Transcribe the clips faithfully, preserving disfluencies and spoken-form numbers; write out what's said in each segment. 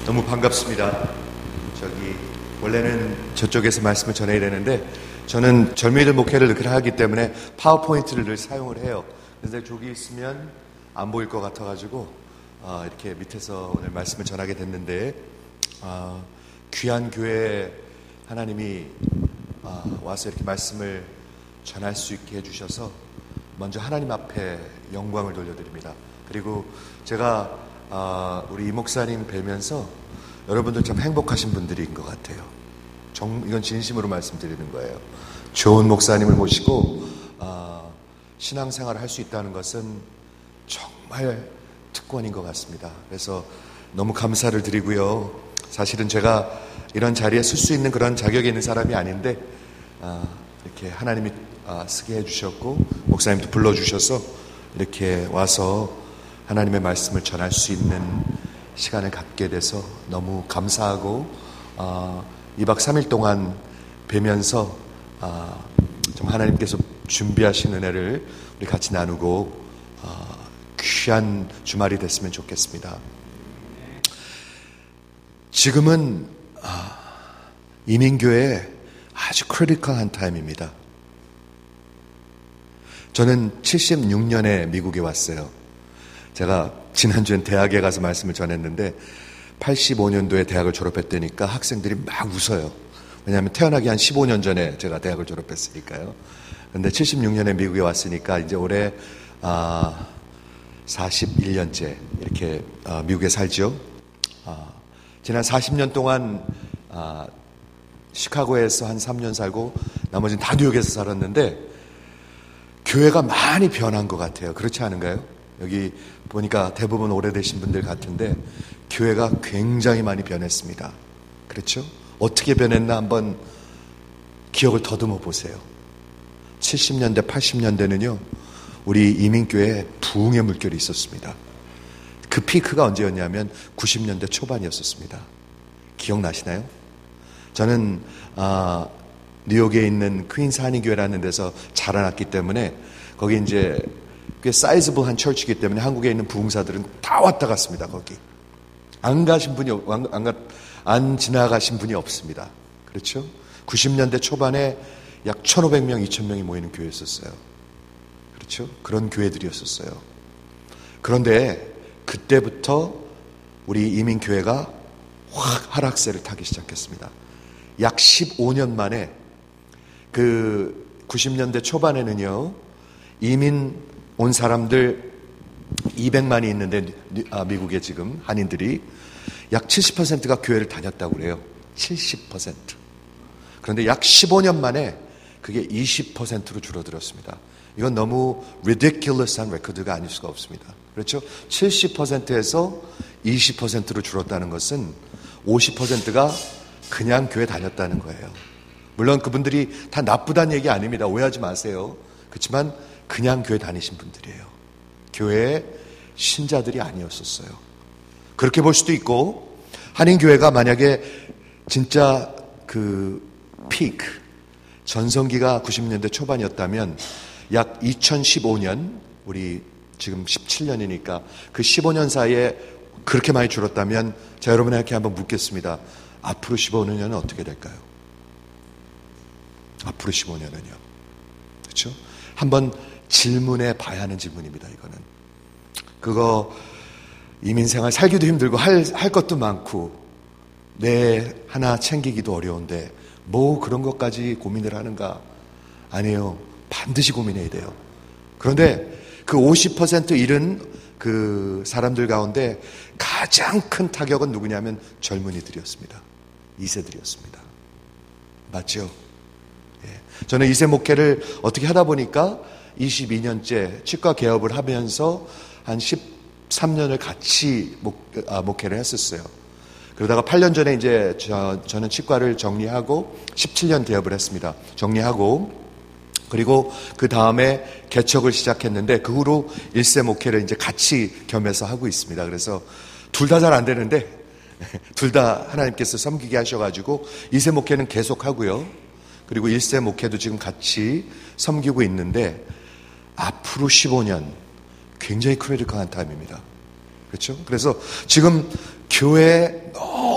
너무 반갑습니다. 저기 원래는 저쪽에서 말씀을 전해야 되는데 저는 젊은이들 목회를 늘 하기 때문에 파워포인트를 늘 사용을 해요. 그런데 저기 있으면 안 보일 것 같아가지고 어, 이렇게 밑에서 오늘 말씀을 전하게 됐는데 어, 귀한 교회에 하나님이 어, 와서 이렇게 말씀을 전할 수 있게 해주셔서 먼저 하나님 앞에 영광을 돌려드립니다. 그리고 제가 어, 우리 이 목사님 뵈면서 여러분들 참 행복하신 분들인 것 같아요. 정, 이건 진심으로 말씀드리는 거예요. 좋은 목사님을 모시고 어, 신앙생활을 할 수 있다는 것은 정말 특권인 것 같습니다. 그래서 너무 감사를 드리고요. 사실은 제가 이런 자리에 쓸 수 있는 그런 자격이 있는 사람이 아닌데 어, 이렇게 하나님이 어, 쓰게 해주셨고 목사님도 불러주셔서 이렇게 와서 하나님의 말씀을 전할 수 있는 시간을 갖게 돼서 너무 감사하고 어, 이 박 삼 일 동안 뵈면서 어, 좀 하나님께서 준비하신 은혜를 우리 같이 나누고 어, 귀한 주말이 됐으면 좋겠습니다. 지금은 어, 이민교회에 아주 크리티컬한 타임입니다. 저는 칠십육 년에 미국에 왔어요. 제가 지난주엔 대학에 가서 말씀을 전했는데 팔십오 년도에 대학을 졸업했다니까 학생들이 막 웃어요. 왜냐하면 태어나기 한 십오 년 전에 제가 대학을 졸업했으니까요. 그런데 칠십육 년에 미국에 왔으니까 이제 올해 아, 사십일 년째 이렇게 아, 미국에 살죠. 아, 지난 사십 년 동안 아, 시카고에서 한 삼 년 살고 나머지는 다 뉴욕에서 살았는데 교회가 많이 변한 것 같아요. 그렇지 않은가요? 여기 보니까 대부분 오래되신 분들 같은데 교회가 굉장히 많이 변했습니다. 그렇죠? 어떻게 변했나 한번 기억을 더듬어 보세요. 칠십 년대, 팔십 년대는요 우리 이민교회에 부흥의 물결이 있었습니다. 그 피크가 언제였냐면 구십 년대 초반이었었습니다. 기억나시나요? 저는 아, 뉴욕에 있는 퀸스 한인교회라는 데서 자라났기 때문에 거기 이제 꽤 사이즈블한 처치이기 때문에 한국에 있는 부흥사들은 다 왔다 갔습니다. 거기 안 가신 분이 안, 안, 가, 안 지나가신 분이 없습니다. 그렇죠? 구십 년대 초반에 약 천오백 명, 이천 명이 모이는 교회였었어요. 그렇죠? 그런 교회들이었었어요. 그런데 그때부터 우리 이민교회가 확 하락세를 타기 시작했습니다. 약 십오 년 만에 그 구십 년대 초반에는요 이민 온 사람들 이백만이 있는데 아, 미국에 지금 한인들이 약 칠십 퍼센트가 교회를 다녔다고 그래요. 칠십 퍼센트. 그런데 약 십오 년 만에 그게 이십 퍼센트로 줄어들었습니다. 이건 너무 ridiculous한 레코드가 아닐 수가 없습니다. 그렇죠? 칠십 퍼센트에서 이십 퍼센트로 줄었다는 것은 오십 퍼센트가 그냥 교회 다녔다는 거예요. 물론 그분들이 다 나쁘다는 얘기 아닙니다. 오해하지 마세요. 그렇지만 그냥 교회 다니신 분들이에요. 교회의 신자들이 아니었었어요. 그렇게 볼 수도 있고 한인교회가 만약에 진짜 그 피크 전성기가 구십 년대 초반이었다면 약 이천십오 년 우리 지금 십칠 년이니까 그 십오 년 사이에 그렇게 많이 줄었다면 자 여러분에게 한번 묻겠습니다. 앞으로 십오 년은 어떻게 될까요? 앞으로 십오 년은요. 그렇죠? 한번 질문해 봐야 하는 질문입니다. 이거는 그거 이민생활 살기도 힘들고 할, 할 것도 많고 내 하나 챙기기도 어려운데 뭐 그런 것까지 고민을 하는가? 아니에요. 반드시 고민해야 돼요. 그런데 그 오십 퍼센트 잃은 그 사람들 가운데 가장 큰 타격은 누구냐면 젊은이들이었습니다. 이 세들이었습니다. 맞죠? 예. 저는 이 세 목회를 어떻게 하다 보니까 이십이 년째 치과 개업을 하면서 한 십삼 년을 같이 목, 아, 목회를 했었어요. 그러다가 팔 년 전에 이제 저, 저는 치과를 정리하고 십칠 년 개업을 했습니다. 정리하고 그리고 그 다음에 개척을 시작했는데 그 후로 일 세 목회를 이제 같이 겸해서 하고 있습니다. 그래서 둘 다 잘 안 되는데 둘 다 하나님께서 섬기게 하셔가지고 이 세 목회는 계속 하고요. 그리고 일 세 목회도 지금 같이 섬기고 있는데 앞으로 십오 년 굉장히 크리티컬한 타임입니다. 그렇죠? 그래서 지금 교회에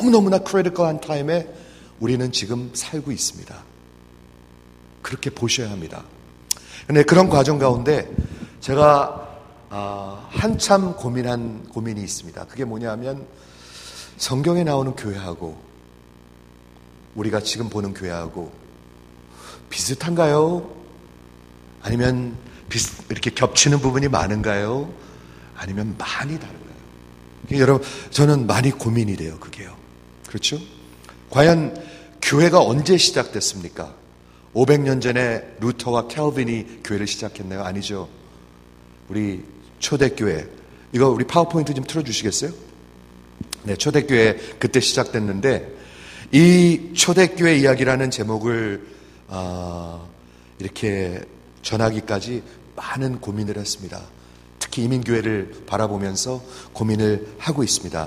너무너무나 크리티컬한 타임에 우리는 지금 살고 있습니다. 그렇게 보셔야 합니다. 그런데 그런 과정 가운데 제가 아, 한참 고민한 고민이 있습니다. 그게 뭐냐면 성경에 나오는 교회하고 우리가 지금 보는 교회하고 비슷한가요? 아니면 비슷, 이렇게 겹치는 부분이 많은가요? 아니면 많이 다른가요? 여러분, 저는 많이 고민이 돼요, 그게요. 그렇죠? 과연 교회가 언제 시작됐습니까? 오백 년 전에 루터와 캘빈이 교회를 시작했나요? 아니죠. 우리 초대교회, 이거 우리 파워포인트 좀 틀어주시겠어요? 네, 초대교회 그때 시작됐는데 이 초대교회 이야기라는 제목을 어, 이렇게 전하기까지 많은 고민을 했습니다. 특히 이민교회를 바라보면서 고민을 하고 있습니다.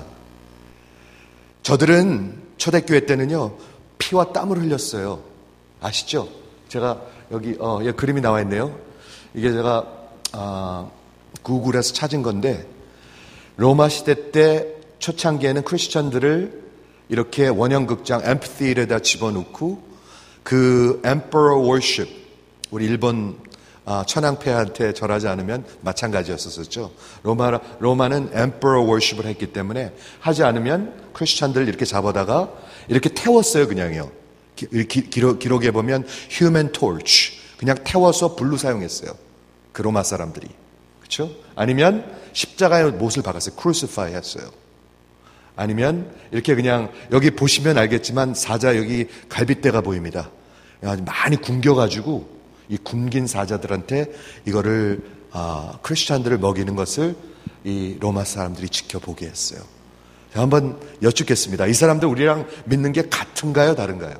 저들은 초대교회 때는요 피와 땀을 흘렸어요. 아시죠? 제가 여기 어, 여기 그림이 나와 있네요. 이게 제가 어, 구글에서 찾은 건데 로마 시대 때 초창기에는 크리스천들을 이렇게 원형극장 앰피티에이터에다 집어넣고 그 emperor worship, 우리 일본 천황폐하한테 절하지 않으면 마찬가지였었죠. 로마, 로마는 emperor worship을 했기 때문에 하지 않으면 크리스천들을 이렇게 잡아다가 이렇게 태웠어요, 그냥요. 기, 기, 기록, 기록에 보면 human torch, 그냥 태워서 불로 사용했어요. 그 로마 사람들이. 그렇죠? 아니면 십자가에 못을 박았어요. crucify 했어요. 아니면 이렇게 그냥 여기 보시면 알겠지만 사자 여기 갈빗대가 보입니다. 많이 굶겨가지고 이 굶긴 사자들한테 이거를 아, 크리스찬들을 먹이는 것을 이 로마 사람들이 지켜보게 했어요. 제가 한번 여쭙겠습니다. 이 사람들 우리랑 믿는 게 같은가요? 다른가요?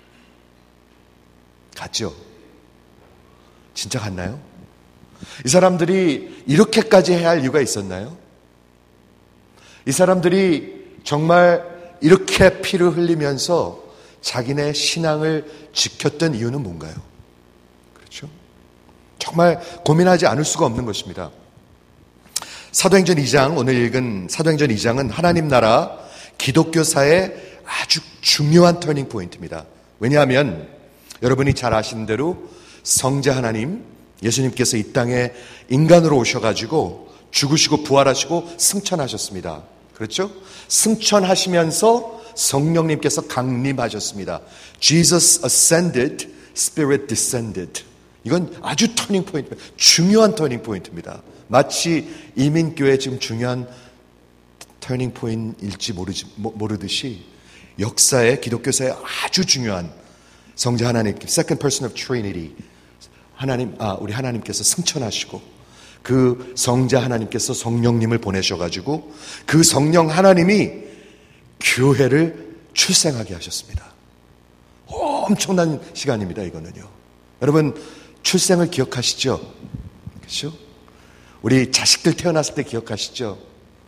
같죠? 진짜 같나요? 이 사람들이 이렇게까지 해야 할 이유가 있었나요? 이 사람들이 정말 이렇게 피를 흘리면서 자기네 신앙을 지켰던 이유는 뭔가요? 그렇죠? 정말 고민하지 않을 수가 없는 것입니다. 사도행전 이 장, 오늘 읽은 사도행전 이 장은 하나님 나라 기독교사의 아주 중요한 터닝 포인트입니다. 왜냐하면 여러분이 잘 아시는 대로 성자 하나님, 예수님께서 이 땅에 인간으로 오셔가지고 죽으시고 부활하시고 승천하셨습니다. 그렇죠? 승천하시면서 성령님께서 강림하셨습니다. Jesus ascended, Spirit descended. 이건 아주 터닝 포인트, 중요한 터닝 포인트입니다. 마치 이민교회 지금 중요한 터닝 포인트일지 모르지, 모르듯이 역사의 기독교사의 아주 중요한 성자 하나님, Second Person of Trinity, 하나님, 아, 우리 하나님께서 승천하시고 그 성자 하나님께서 성령님을 보내셔가지고 그 성령 하나님이 교회를 출생하게 하셨습니다. 엄청난 시간입니다, 이거는요. 여러분, 출생을 기억하시죠? 그렇죠? 우리 자식들 태어났을 때 기억하시죠?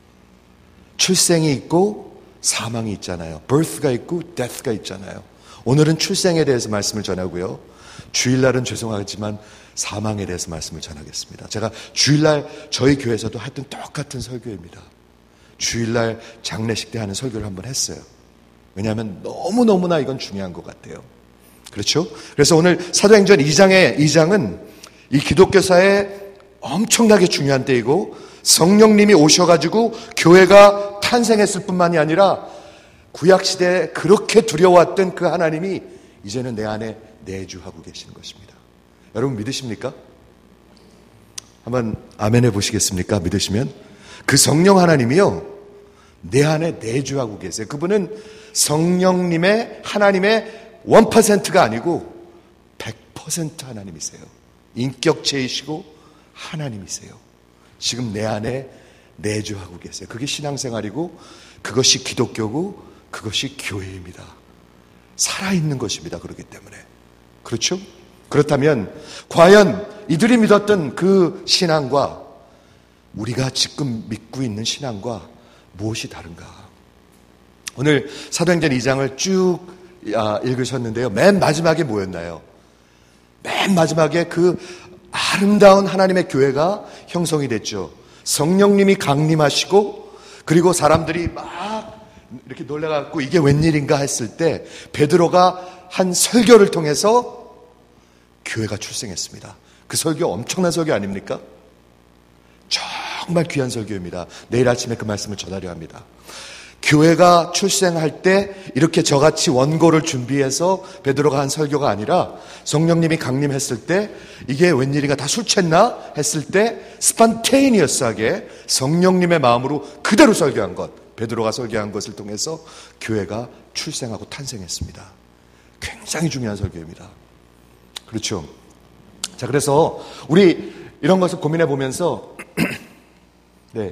출생이 있고 사망이 있잖아요. birth가 있고 death가 있잖아요. 오늘은 출생에 대해서 말씀을 전하고요. 주일날은 죄송하지만 사망에 대해서 말씀을 전하겠습니다. 제가 주일날 저희 교회에서도 하여튼 똑같은 설교입니다. 주일날 장례식 때 하는 설교를 한번 했어요. 왜냐하면 너무너무나 이건 중요한 것 같아요. 그렇죠? 그래서 오늘 사도행전 이 장의 이 장은 이 기독교사의 엄청나게 중요한 때이고 성령님이 오셔가지고 교회가 탄생했을 뿐만이 아니라 구약시대에 그렇게 두려워했던 그 하나님이 이제는 내 안에 내주하고 계시는 것입니다. 여러분 믿으십니까? 한번 아멘 해보시겠습니까? 믿으시면 그 성령 하나님이요 내 안에 내주하고 계세요. 그분은 성령님의 하나님의 일 퍼센트가 아니고 백 퍼센트 하나님이세요. 인격체이시고 하나님이세요. 지금 내 안에 내주하고 계세요. 그게 신앙생활이고 그것이 기독교고 그것이 교회입니다. 살아있는 것입니다. 그렇기 때문에. 그렇죠? 그렇다면 과연 이들이 믿었던 그 신앙과 우리가 지금 믿고 있는 신앙과 무엇이 다른가? 오늘 사도행전 이 장을 쭉 읽으셨는데요. 맨 마지막에 뭐였나요? 맨 마지막에 그 아름다운 하나님의 교회가 형성이 됐죠. 성령님이 강림하시고 그리고 사람들이 막 이렇게 놀라갖고 이게 웬일인가 했을 때 베드로가 한 설교를 통해서 교회가 출생했습니다. 그 설교 엄청난 설교 아닙니까? 정말 귀한 설교입니다. 내일 아침에 그 말씀을 전하려 합니다. 교회가 출생할 때 이렇게 저같이 원고를 준비해서 베드로가 한 설교가 아니라 성령님이 강림했을 때 이게 웬일인가 다 술 취했나 했을 때 스판테이니어스하게 성령님의 마음으로 그대로 설교한 것, 베드로가 설교한 것을 통해서 교회가 출생하고 탄생했습니다. 굉장히 중요한 설교입니다. 그렇죠. 자, 그래서 우리 이런 것을 고민해 보면서 네.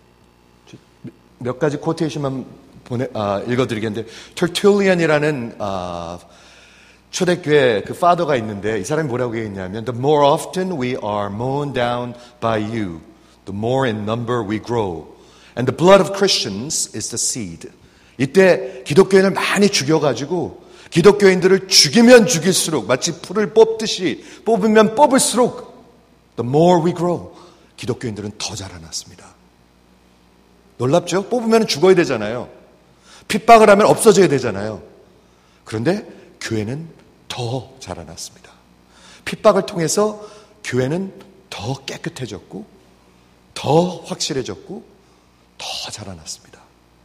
몇 가지 코테이션만 보내, 아, 읽어드리겠는데, 터툴리안이라는 아, 초대교회 그 파더가 있는데 이 사람이 뭐라고 얘기했냐면 The more often we are mown down by you, the more in number we grow. And the blood of Christians is the seed. 이때 기독교인을 많이 죽여가지고 기독교인들을 죽이면 죽일수록 마치 풀을 뽑듯이 뽑으면 뽑을수록 the more we grow. 기독교인들은 더 자라났습니다. 놀랍죠? 뽑으면 죽어야 되잖아요. 핍박을 하면 없어져야 되잖아요. 그런데 교회는 더 자라났습니다. 핍박을 통해서 교회는 더 깨끗해졌고 더 확실해졌고 더 자라났습니다.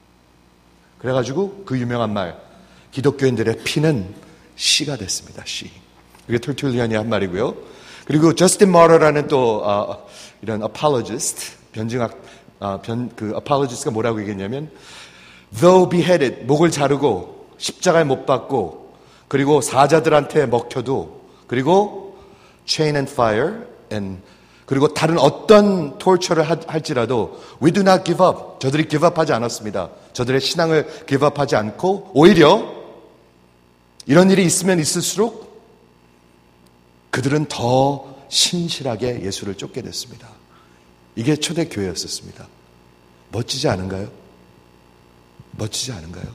그래가지고 그 유명한 말, 기독교인들의 피는 씨가 됐습니다. 씨. 이게 툴툴리안이 한 말이고요. 그리고 저스틴 마러라는 또 어, 이런 apologist, 변증학 아, 변, 그 apologist가 뭐라고 얘기했냐면 though beheaded, 목을 자르고 십자가에 못 박고 그리고 사자들한테 먹혀도 그리고 chain and fire and 그리고 다른 어떤 torture를 하, 할지라도 we do not give up. 저들이 give up 하지 않았습니다. 저들의 신앙을 give up 하지 않고 오히려 이런 일이 있으면 있을수록 그들은 더 신실하게 예수를 쫓게 됐습니다. 이게 초대교회였었습니다. 멋지지 않은가요? 멋지지 않은가요?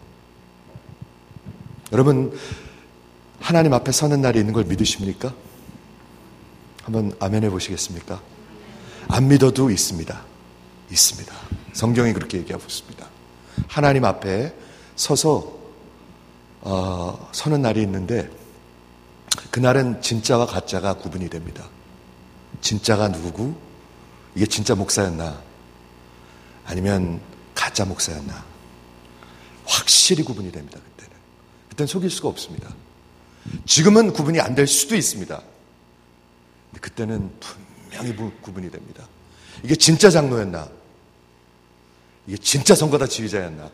여러분, 하나님 앞에 서는 날이 있는 걸 믿으십니까? 한번 아멘 해보시겠습니까? 안 믿어도 있습니다. 있습니다. 성경이 그렇게 얘기하고 있습니다. 하나님 앞에 서서 어, 서는 날이 있는데 그날은 진짜와 가짜가 구분이 됩니다. 진짜가 누구고 이게 진짜 목사였나 아니면 가짜 목사였나 확실히 구분이 됩니다. 그때는. 그때는 속일 수가 없습니다. 지금은 구분이 안 될 수도 있습니다. 근데 그때는 분명히 구분이 됩니다. 이게 진짜 장로였나 이게 진짜 선거다 지휘자였나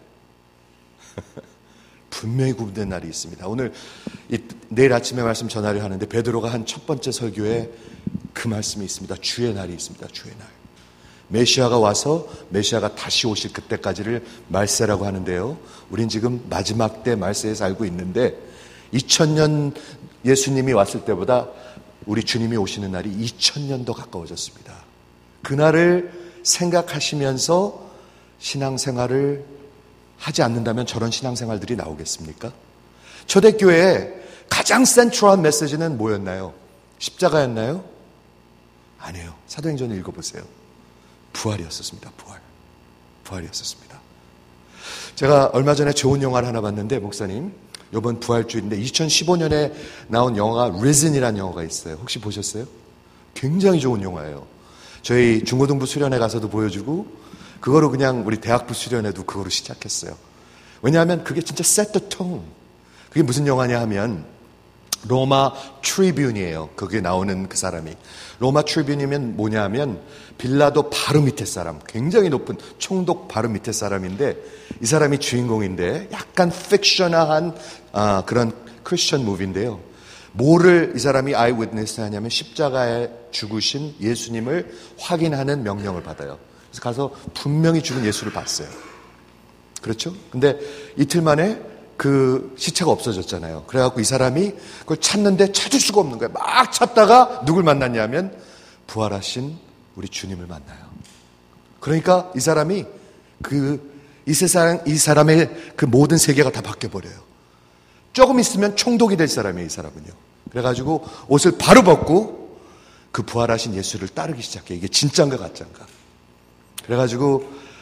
분명히 구분된 날이 있습니다. 오늘 이, 내일 아침에 말씀 전하려 하는데 베드로가 한 첫 번째 설교에 그 말씀이 있습니다. 주의 날이 있습니다. 주의 날. 메시아가 와서 메시아가 다시 오실 그때까지를 말세라고 하는데요. 우린 지금 마지막 때 말세에 살고 있는데 이천 년 예수님이 왔을 때보다 우리 주님이 오시는 날이 이천 년 더 가까워졌습니다. 그날을 생각하시면서 신앙생활을 하지 않는다면 저런 신앙생활들이 나오겠습니까? 초대교회의 가장 센트럴한 메시지는 뭐였나요? 십자가였나요? 아니에요. 사도행전을 읽어보세요. 부활이었었습니다. 부활. 부활이었었습니다. 제가 얼마 전에 좋은 영화를 하나 봤는데 목사님 이번 부활주일인데 이천십오 년에 나온 영화가 Risen이라는 영화가 있어요. 혹시 보셨어요? 굉장히 좋은 영화예요. 저희 중고등부 수련회 가서도 보여주고 그거로 그냥 우리 대학부 수련회도 그거로 시작했어요. 왜냐하면 그게 진짜 set the tone. 그게 무슨 영화냐 하면 로마 트리뷴이에요. 거기에 나오는 그 사람이. 로마 트리뷴이면 뭐냐 하면 빌라도 바로 밑에 사람, 굉장히 높은 총독 바로 밑에 사람인데 이 사람이 주인공인데 약간 픽셔널한 아, 그런 크리스천 무비인데요. 뭐를 이 사람이 아이위트니스 하냐면 십자가에 죽으신 예수님을 확인하는 명령을 받아요. 그래서 가서 분명히 죽은 예수를 봤어요. 그렇죠? 근데 이틀 만에 그 시체가 없어졌잖아요. 그래갖고 이 사람이 그걸 찾는데 찾을 수가 없는 거예요. 막 찾다가 누굴 만났냐면 부활하신 우리 주님을 만나요. 그러니까 이 사람이 그 이 세상 이 사람의 그 모든 세계가 다 바뀌어 버려요. 조금 있으면 총독이 될 사람이에요. 이 사람은요. 그래가지고 옷을 바로 벗고 그 부활하신 예수를 따르기 시작해. 이게 진짜인가 가짜인가. 그래가지고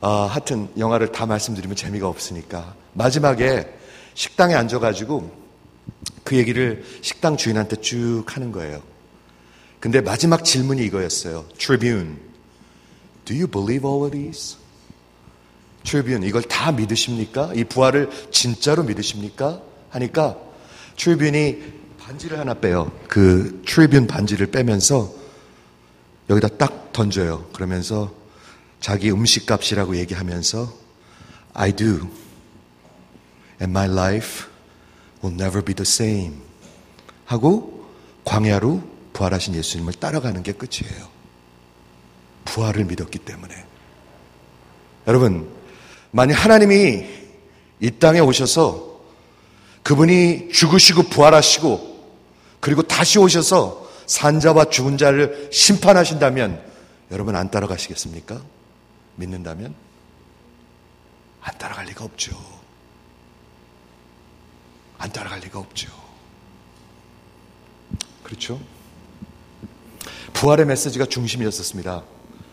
아, 하여튼 영화를 다 말씀드리면 재미가 없으니까 마지막에 식당에 앉아가지고 그 얘기를 식당 주인한테 쭉 하는 거예요. 근데 마지막 질문이 이거였어요. Tribune, do you believe all of these? Tribune, 이걸 다 믿으십니까? 이 부활을 진짜로 믿으십니까? 하니까 Tribune이 반지를 하나 빼요. 그 Tribune 반지를 빼면서 여기다 딱 던져요. 그러면서 자기 음식값이라고 얘기하면서 I do, and my life will never be the same 하고 광야로 부활하신 예수님을 따라가는 게 끝이에요. 부활을 믿었기 때문에. 여러분, 만약 하나님이 이 땅에 오셔서 그분이 죽으시고 부활하시고 그리고 다시 오셔서 산자와 죽은 자를 심판하신다면 여러분 안 따라가시겠습니까? 믿는다면? 안 따라갈 리가 없죠. 안 따라갈 리가 없죠. 그렇죠? 부활의 메시지가 중심이었었습니다.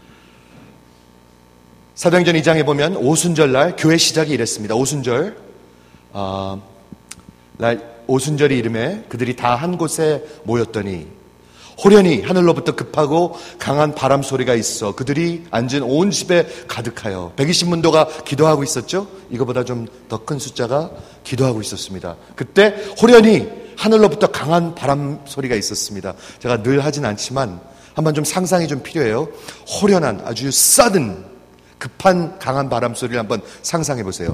사도행전 이 장에 보면 오순절날 교회 시작이 이랬습니다. 오순절, 어, 날 오순절이 이름에 그들이 다 한 곳에 모였더니 호련히 하늘로부터 급하고 강한 바람 소리가 있어 그들이 앉은 온 집에 가득하여 백이십 문도가 기도하고 있었죠. 이거보다 좀 더 큰 숫자가 기도하고 있었습니다. 그때 호련히 하늘로부터 강한 바람 소리가 있었습니다. 제가 늘 하진 않지만 한번 좀 상상이 좀 필요해요. 호련한 아주 sudden 급한 강한 바람 소리를 한번 상상해 보세요.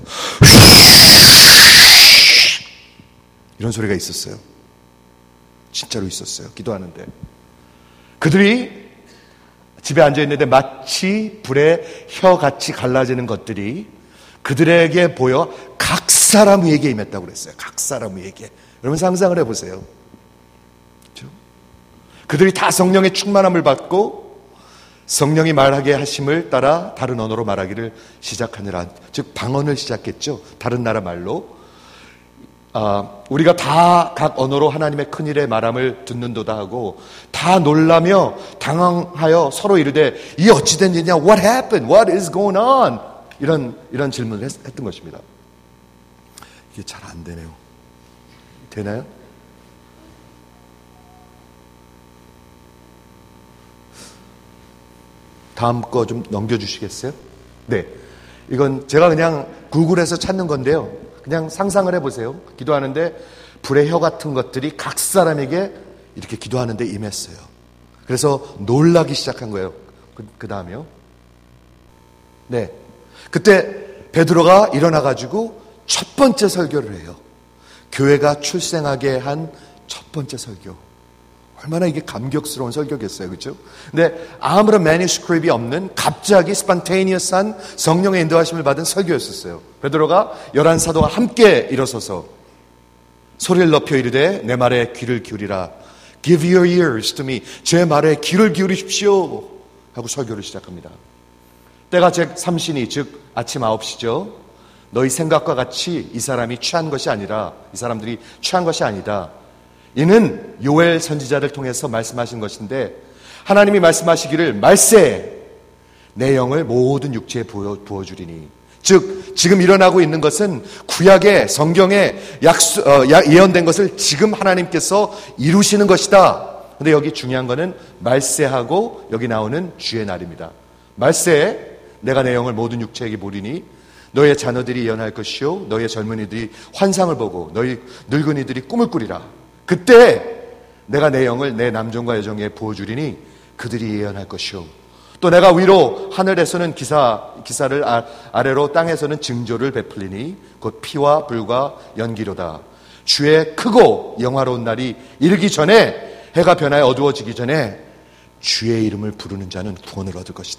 이런 소리가 있었어요. 진짜로 있었어요. 기도하는데 그들이 집에 앉아있는데 마치 불에 혀같이 갈라지는 것들이 그들에게 보여 각 사람 위에게 임했다고 그랬어요. 각 사람 위에게. 여러분 상상을 해보세요. 그렇죠? 그들이 다 성령의 충만함을 받고 성령이 말하게 하심을 따라 다른 언어로 말하기를 시작하느라, 즉 방언을 시작했죠. 다른 나라 말로. 아, 우리가 다 각 언어로 하나님의 큰일의 말함을 듣는도다 하고 다 놀라며 당황하여 서로 이르되 이 어찌 된 일이냐? What happened? What is going on? 이런 이런 질문을 했, 했던 것입니다. 이게 잘 안 되네요. 되나요? 다음 거 좀 넘겨주시겠어요? 네. 이건 제가 그냥 구글에서 찾는 건데요. 그냥 상상을 해보세요. 기도하는데 불의 혀 같은 것들이 각 사람에게 이렇게 기도하는데 임했어요. 그래서 놀라기 시작한 거예요. 그, 그 다음에요. 네. 그때 베드로가 일어나가지고 첫 번째 설교를 해요. 교회가 출생하게 한 첫 번째 설교. 얼마나 이게 감격스러운 설교겠어요. 그렇죠? 근데 아무런 매니스크립이 없는 갑자기 스판테이니어스한 성령의 인도하심을 받은 설교였었어요. 베드로가 열한 사도와 함께 일어서서 소리를 높여 이르되 내 말에 귀를 기울이라. Give your ears to me. 제 말에 귀를 기울이십시오. 하고 설교를 시작합니다. 때가 즉 삼신이 즉 아침 아홉 시죠. 너희 생각과 같이 이 사람이 취한 것이 아니라 이 사람들이 취한 것이 아니다. 이는 요엘 선지자를 통해서 말씀하신 것인데 하나님이 말씀하시기를 말세 내 영을 모든 육체에 부어, 부어주리니 즉 지금 일어나고 있는 것은 구약의 성경에 약수, 어, 예언된 것을 지금 하나님께서 이루시는 것이다. 근데 여기 중요한 거는 말세하고 여기 나오는 주의 날입니다. 말세에 내가 내 영을 모든 육체에게 보리니 너의 자녀들이 예언할 것이요 너의 젊은이들이 환상을 보고 너희 늙은이들이 꿈을 꾸리라. 그때 내가 내 영을 내 남종과 여종에 부어주리니 그들이 예언할 것이요 또 내가 위로 하늘에서는 기사, 기사를 아, 아래로 땅에서는 징조를 베풀리니 곧 피와 불과 연기로다. 주의 크고 영화로운 날이 이르기 전에 해가 변하여 어두워지기 전에 주의 이름을 부르는 자는 구원을 얻을 것이다.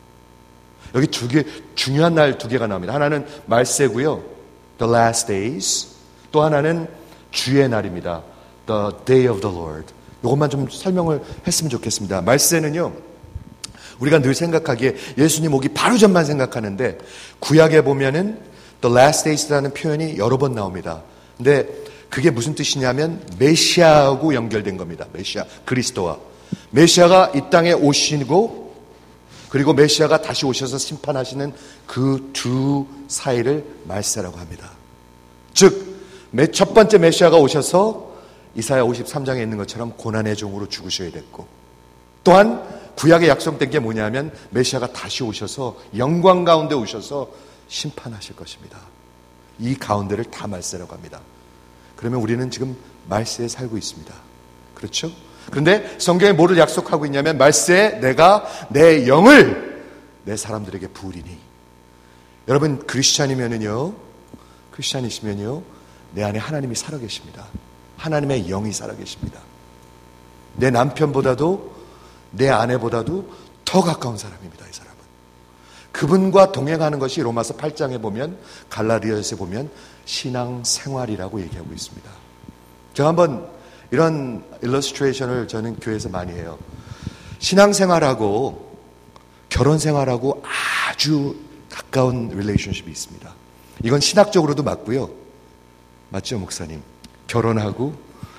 여기 두 개, 중요한 날 두 개가 나옵니다. 하나는 말세고요. The last days. 또 하나는 주의 날입니다. The day of the Lord. 이것만 좀 설명을 했으면 좋겠습니다. 말세는요, 우리가 늘 생각하기에 예수님 오기 바로 전만 생각하는데 구약에 보면은 The last days라는 표현이 여러 번 나옵니다. 근데 그게 무슨 뜻이냐면 메시아하고 연결된 겁니다. 메시아, 그리스도와. 메시아가 이 땅에 오시고 그리고 메시아가 다시 오셔서 심판하시는 그 두 사이를 말세라고 합니다. 즉 첫 번째 메시아가 오셔서 이사야 오십삼 장에 있는 것처럼 고난의 종으로 죽으셔야 됐고, 또한 구약에 약속된 게 뭐냐면 메시아가 다시 오셔서 영광 가운데 오셔서 심판하실 것입니다. 이 가운데를 다 말세라고 합니다. 그러면 우리는 지금 말세에 살고 있습니다. 그렇죠? 그런데 성경에 뭐를 약속하고 있냐면 말세에 내가 내 영을 내 사람들에게 부으리니. 여러분 크리스찬이면은요, 크리스찬이시면요, 내 안에 하나님이 살아계십니다. 하나님의 영이 살아계십니다. 내 남편보다도 내 아내보다도 더 가까운 사람입니다. 이 사람은. 그분과 동행하는 것이 로마서 팔 장에 보면, 갈라디아서에 보면 신앙생활이라고 얘기하고 있습니다. 제가 한번 이런 일러스트레이션을 저는 교회에서 많이 해요. 신앙생활하고 결혼생활하고 아주 가까운 릴레이션십이 있습니다. 이건 신학적으로도 맞고요. 맞죠, 목사님? 결혼하고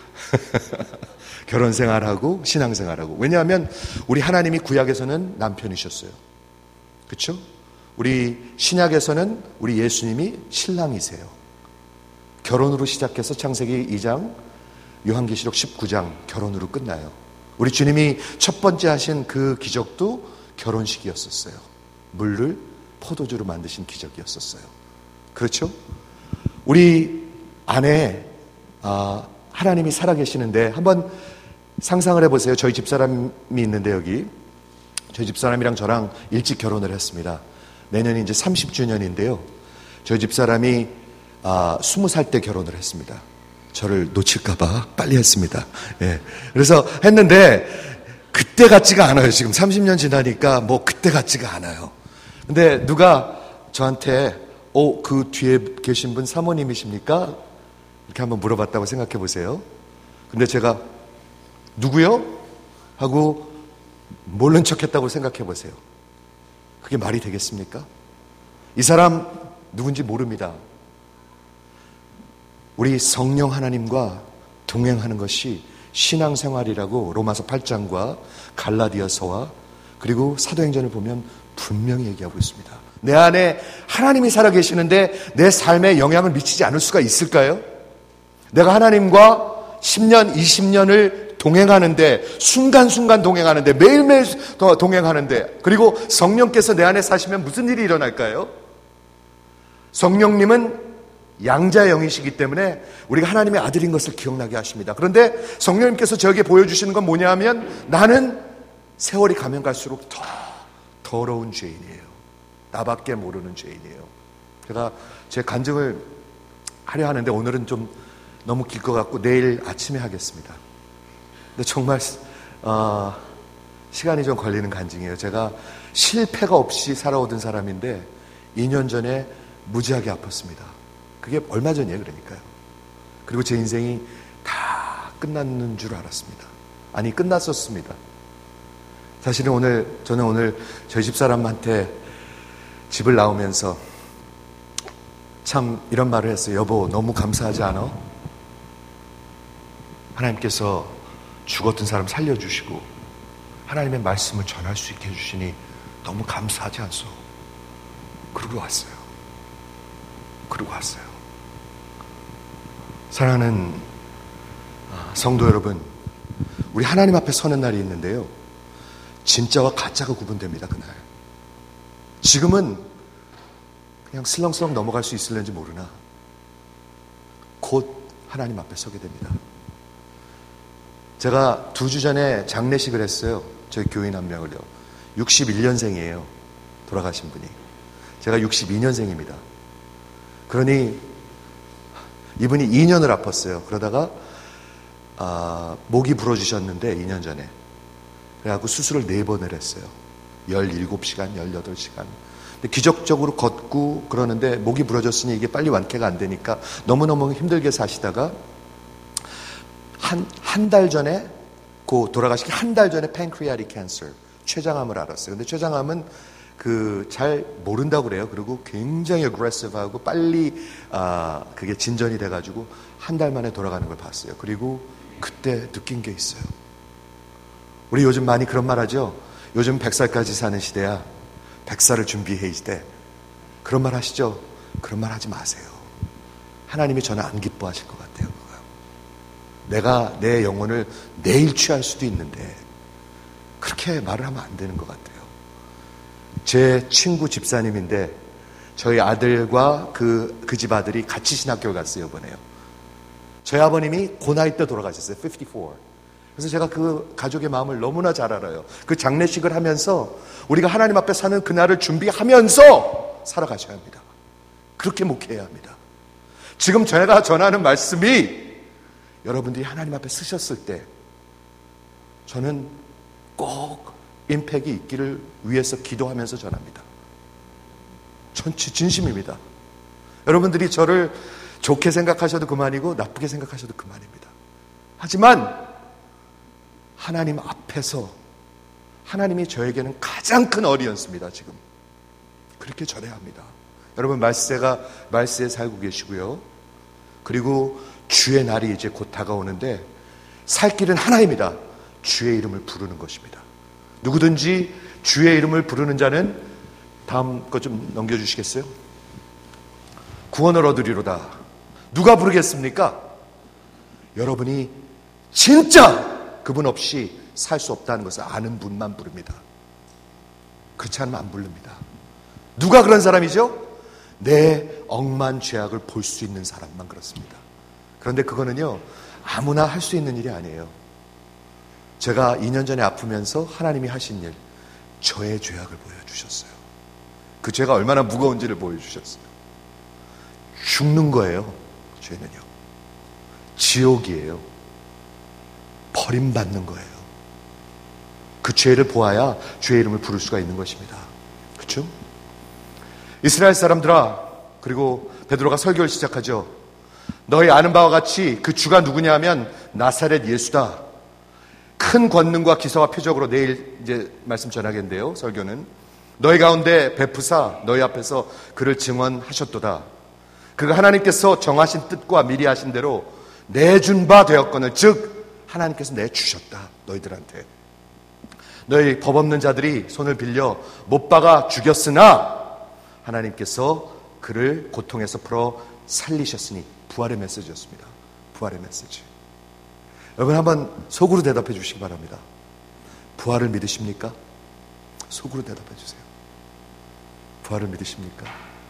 결혼생활하고 신앙생활하고. 왜냐하면 우리 하나님이 구약에서는 남편이셨어요. 그렇죠? 우리 신약에서는 우리 예수님이 신랑이세요. 결혼으로 시작해서 창세기 이 장, 요한계시록 십구 장 결혼으로 끝나요. 우리 주님이 첫 번째 하신 그 기적도 결혼식이었었어요. 물을 포도주로 만드신 기적이었었어요. 그렇죠? 우리 안에 아, 하나님이 살아계시는데 한번 상상을 해보세요. 저희 집사람이 있는데 여기 저희 집사람이랑 저랑 일찍 결혼을 했습니다. 내년이 이제 삼십 주년인데요. 저희 집사람이 아, 스무 살 때 결혼을 했습니다. 저를 놓칠까봐 빨리 했습니다. 예. 그래서 했는데 그때 같지가 않아요. 지금 삼십 년 지나니까 뭐 그때 같지가 않아요. 근데 누가 저한테 어, 그 뒤에 계신 분 사모님이십니까? 이렇게 한번 물어봤다고 생각해 보세요. 근데 제가 누구요? 하고 모른 척했다고 생각해 보세요. 그게 말이 되겠습니까? 이 사람 누군지 모릅니다. 우리 성령 하나님과 동행하는 것이 신앙생활이라고 로마서 팔 장과 갈라디아서와 그리고 사도행전을 보면 분명히 얘기하고 있습니다. 내 안에 하나님이 살아계시는데 내 삶에 영향을 미치지 않을 수가 있을까요? 내가 하나님과 십 년, 이십 년을 동행하는데, 순간순간 동행하는데, 매일매일 동행하는데, 그리고 성령께서 내 안에 사시면 무슨 일이 일어날까요? 성령님은 양자의 영이시기 때문에 우리가 하나님의 아들인 것을 기억나게 하십니다. 그런데 성령님께서 저에게 보여주시는 건 뭐냐 하면 나는 세월이 가면 갈수록 더 더러운 죄인이에요. 나밖에 모르는 죄인이에요. 제가 제 간증을 하려 하는데 오늘은 좀 너무 길 것 같고 내일 아침에 하겠습니다. 근데 정말 어, 시간이 좀 걸리는 간증이에요. 제가 실패가 없이 살아오던 사람인데 이 년 전에 무지하게 아팠습니다. 그게 얼마 전이에요. 그러니까요. 그리고 제 인생이 다 끝났는 줄 알았습니다. 아니 끝났었습니다. 사실은 오늘 저는 오늘 저희 집사람한테 집을 나오면서 참 이런 말을 했어요. 여보 너무 감사하지 않아? 하나님께서 죽었던 사람 살려주시고 하나님의 말씀을 전할 수 있게 해주시니 너무 감사하지 않소? 그러고 왔어요. 그러고 왔어요. 사랑하는 성도 여러분, 우리 하나님 앞에 서는 날이 있는데요. 진짜와 가짜가 구분됩니다. 그날. 지금은 그냥 슬렁슬렁 넘어갈 수 있을는지 모르나 곧 하나님 앞에 서게 됩니다. 제가 두 주 전에 장례식을 했어요. 저희 교인 한 명을요. 육십일 년생이에요. 돌아가신 분이. 제가 육십이 년생입니다. 그러니 이분이 이 년을 아팠어요. 그러다가 아, 목이 부러지셨는데 이 년 전에. 그래갖고 수술을 네 번을 했어요. 열일곱 시간, 열여덟 시간. 근데 기적적으로 걷고 그러는데 목이 부러졌으니 이게 빨리 완쾌가 안 되니까 너무너무 힘들게 사시다가 한, 한 달 전에, 그 돌아가시기 한 달 전에 pancreatic cancer, 췌장암을 알았어요. 근데 췌장암은 그 잘 모른다고 그래요. 그리고 굉장히 aggressive하고 빨리, 아, 그게 진전이 돼가지고 한 달 만에 돌아가는 걸 봤어요. 그리고 그때 느낀 게 있어요. 우리 요즘 많이 그런 말 하죠. 요즘 백 살까지 사는 시대야. 백 살을 준비해 이 시대. 그런 말 하시죠? 그런 말 하지 마세요. 하나님이 저는 안 기뻐하실 것 같아요. 그거요. 내가 내 영혼을 내일 취할 수도 있는데 그렇게 말을 하면 안 되는 것 같아요. 제 친구 집사님인데 저희 아들과 그, 그 집 아들이 같이 신학교를 갔어요, 이번에요. 저희 아버님이 그 나이 때 돌아가셨어요, 오십사. 그래서 제가 그 가족의 마음을 너무나 잘 알아요. 그 장례식을 하면서 우리가 하나님 앞에 사는 그날을 준비하면서 살아가셔야 합니다. 그렇게 목회해야 합니다. 지금 제가 전하는 말씀이 여러분들이 하나님 앞에 쓰셨을 때 저는 꼭 임팩이 있기를 위해서 기도하면서 전합니다. 전 진심입니다. 여러분들이 저를 좋게 생각하셔도 그만이고 나쁘게 생각하셔도 그만입니다. 하지만 하나님 앞에서 하나님이 저에게는 가장 큰 어리언스입니다. 지금 그렇게 전해야 합니다. 여러분 말세가 말세에 살고 계시고요. 그리고 주의 날이 이제 곧 다가오는데 살 길은 하나입니다. 주의 이름을 부르는 것입니다. 누구든지 주의 이름을 부르는 자는 다음 거 좀 넘겨주시겠어요? 구원을 얻으리로다. 누가 부르겠습니까? 여러분이 진짜 그분 없이 살 수 없다는 것을 아는 분만 부릅니다. 그렇지 않으면 안 부릅니다. 누가 그런 사람이죠? 내 억만 죄악을 볼 수 있는 사람만 그렇습니다. 그런데 그거는요 아무나 할 수 있는 일이 아니에요. 제가 이 년 전에 아프면서 하나님이 하신 일, 저의 죄악을 보여주셨어요. 그 죄가 얼마나 무거운지를 보여주셨어요. 죽는 거예요. 죄는요. 지옥이에요. 버림받는 거예요. 그 죄를 보아야 주의 이름을 부를 수가 있는 것입니다. 그렇죠? 이스라엘 사람들아, 그리고 베드로가 설교를 시작하죠. 너희 아는 바와 같이 그 주가 누구냐 하면 나사렛 예수다. 큰 권능과 기사와 표적으로 내일 이제 말씀 전하겠는데요. 설교는 너희 가운데 베푸사 너희 앞에서 그를 증언하셨도다. 그가 하나님께서 정하신 뜻과 미리 하신 대로 내준 바 되었거늘 즉 하나님께서 내주셨다. 너희들한테. 너희 법 없는 자들이 손을 빌려 못 박아 죽였으나 하나님께서 그를 고통에서 풀어 살리셨으니 부활의 메시지였습니다. 부활의 메시지. 여러분 한번 속으로 대답해 주시기 바랍니다. 부활을 믿으십니까? 속으로 대답해 주세요. 부활을 믿으십니까?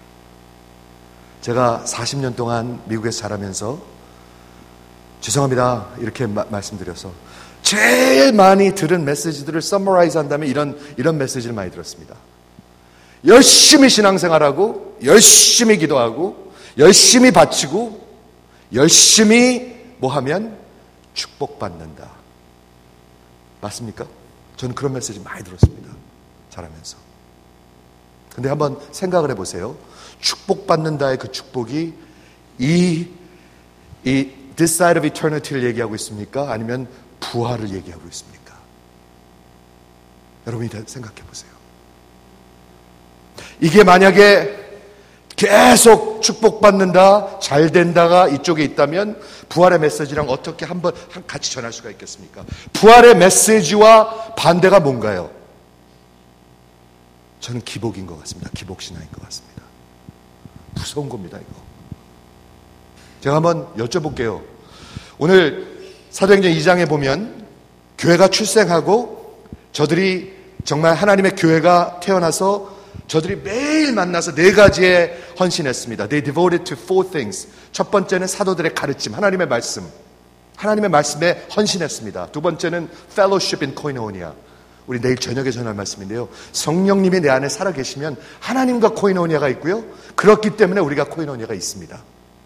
제가 사십 년 동안 미국에서 자라면서 죄송합니다 이렇게 마, 말씀드려서 제일 많이 들은 메시지들을 서머라이즈 한다면 이런, 이런 메시지를 많이 들었습니다. 열심히 신앙생활하고 열심히 기도하고 열심히 바치고 열심히 뭐 하면 축복받는다. 맞습니까? 저는 그런 메시지 많이 들었습니다. 자라면서. 근데 한번 생각을 해보세요. 축복받는다의 그 축복이 이, 이 This side of eternity를 얘기하고 있습니까? 아니면 부활을 얘기하고 있습니까? 여러분이 생각해 보세요. 이게 만약에 계속 축복받는다, 잘 된다가 이쪽에 있다면 부활의 메시지랑 어떻게 한번 같이 전할 수가 있겠습니까? 부활의 메시지와 반대가 뭔가요? 저는 기복인 것 같습니다. 기복신앙인 것 같습니다. 무서운 겁니다, 이거. 제가 한번 여쭤볼게요. 오늘 사도행전 이 장에 보면 교회가 출생하고 저들이 정말 하나님의 교회가 태어나서 저들이 매일 만나서 네 가지에 헌신했습니다. They devoted to four things. 첫 번째는 사도들의 가르침, 하나님의 말씀. 하나님의 말씀에 헌신했습니다. 두 번째는 fellowship in koinonia. 우리 내일 저녁에 전할 말씀인데요. 성령님이 내 안에 살아계시면 하나님과 코이노니아가 있고요. 그렇기 때문에 우리가 코이노니아가 있습니다.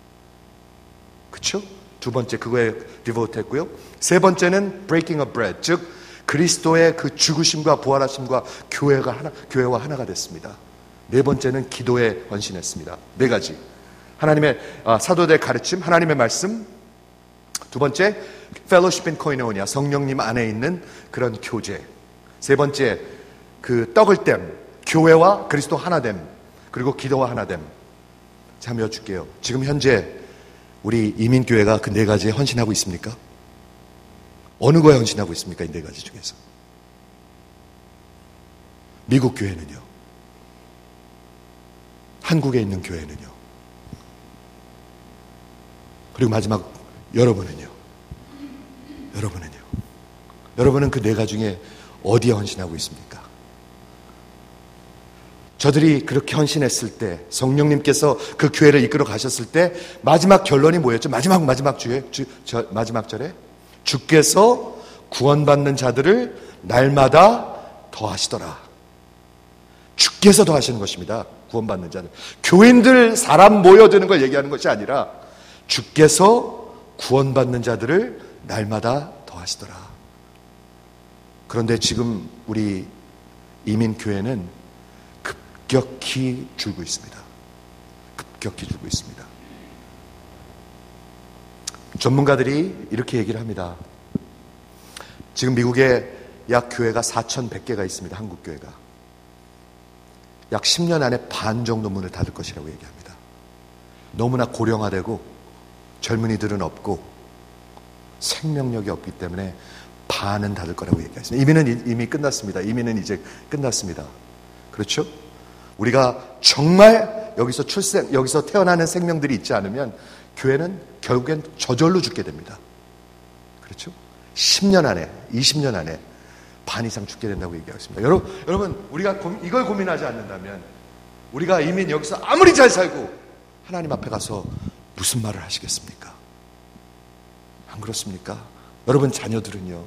그렇죠? 두 번째 그거에 디보트 했고요. 세 번째는 breaking of bread. 즉 그리스도의 그 죽으심과 부활하심과 교회가 하나, 교회와 하나가 됐습니다. 네 번째는 기도에 헌신했습니다. 네 가지. 하나님의 아, 사도들의 가르침, 하나님의 말씀. 두 번째 fellowship in koinonia. 성령님 안에 있는 그런 교제. 세 번째, 그 떡을 댐, 교회와 그리스도 하나됨, 그리고 기도와 하나됨. 참 여쭐게요. 지금 현재 우리 이민교회가 그 네 가지에 헌신하고 있습니까? 어느 거에 헌신하고 있습니까? 이 네 가지 중에서. 미국 교회는요? 한국에 있는 교회는요? 그리고 마지막 여러분은요? 여러분은요? 여러분은 그 네 가 중에 어디에 헌신하고 있습니까? 저들이 그렇게 헌신했을 때, 성령님께서 그 교회를 이끌어 가셨을 때 마지막 결론이 뭐였죠? 마지막 마지막 주에 주, 저, 마지막 절에 주께서 구원받는 자들을 날마다 더하시더라. 주께서 더하시는 것입니다. 구원받는 자들. 교인들 사람 모여드는 걸 얘기하는 것이 아니라 주께서 구원받는 자들을 날마다 더하시더라. 그런데 지금 우리 이민교회는 급격히 줄고 있습니다. 급격히 줄고 있습니다. 전문가들이 이렇게 얘기를 합니다. 지금 미국에 약 교회가 사천백 개가 있습니다. 한국 교회가. 약 십 년 안에 반 정도 문을 닫을 것이라고 얘기합니다. 너무나 고령화되고 젊은이들은 없고 생명력이 없기 때문에 반은 닫을 거라고 얘기했습니다. 이민은 이미 끝났습니다. 이민은 이제 끝났습니다. 그렇죠? 우리가 정말 여기서 출생, 여기서 태어나는 생명들이 있지 않으면 교회는 결국엔 저절로 죽게 됩니다. 그렇죠? 십 년 안에, 이십 년 안에 반 이상 죽게 된다고 얘기하겠습니다. 여러분, 여러분, 우리가 고, 이걸 고민하지 않는다면 우리가 이민 여기서 아무리 잘 살고 하나님 앞에 가서 무슨 말을 하시겠습니까? 안 그렇습니까? 여러분 자녀들은요?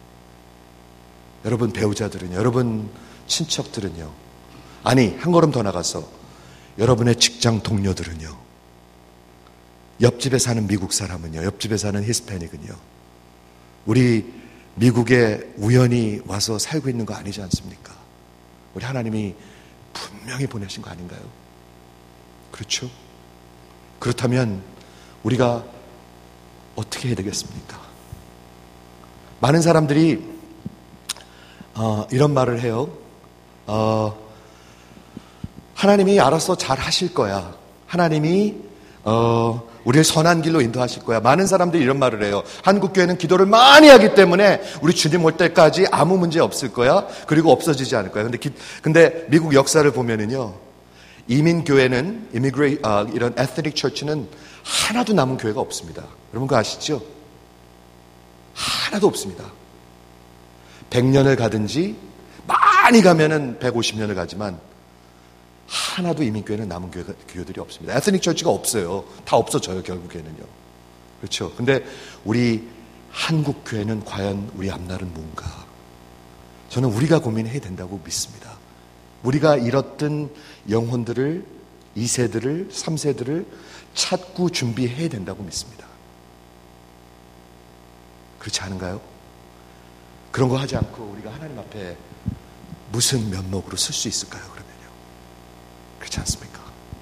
여러분 배우자들은요? 여러분 친척들은요? 아니, 한 걸음 더 나가서 여러분의 직장 동료들은요? 옆집에 사는 미국 사람은요? 옆집에 사는 히스패닉은요? 우리 미국에 우연히 와서 살고 있는 거 아니지 않습니까? 우리 하나님이 분명히 보내신 거 아닌가요? 그렇죠? 그렇다면 우리가 어떻게 해야 되겠습니까? 많은 사람들이 어, 이런 말을 해요. 어, 하나님이 알아서 잘 하실 거야. 하나님이 어, 우리를 선한 길로 인도하실 거야. 많은 사람들이 이런 말을 해요. 한국교회는 기도를 많이 하기 때문에 우리 주님 올 때까지 아무 문제 없을 거야. 그리고 없어지지 않을 거야. 근데, 기, 근데 미국 역사를 보면은요, 이민교회는, 이미그레이, 아, 이런 에스닉 처치는 하나도 남은 교회가 없습니다. 여러분 그거 아시죠? 하나도 없습니다. 백 년을 가든지 많이 가면은 백오십 년을 가지만 하나도 이민교회는 남은 교회가, 교회들이 없습니다. 에스닉 처치가 없어요. 다 없어져요, 결국에는요. 그렇죠. 근데 우리 한국 교회는 과연 우리 앞날은 뭔가? 저는 우리가 고민해야 된다고 믿습니다. 우리가 잃었던 영혼들을, 이 세들을, 삼 세들을 찾고 준비해야 된다고 믿습니다. 그렇지 않은가요? 그런 거 하지 않고 우리가 하나님 앞에 무슨 면목으로 설 수 있을까요, 그러면요? 그렇지 않습니까?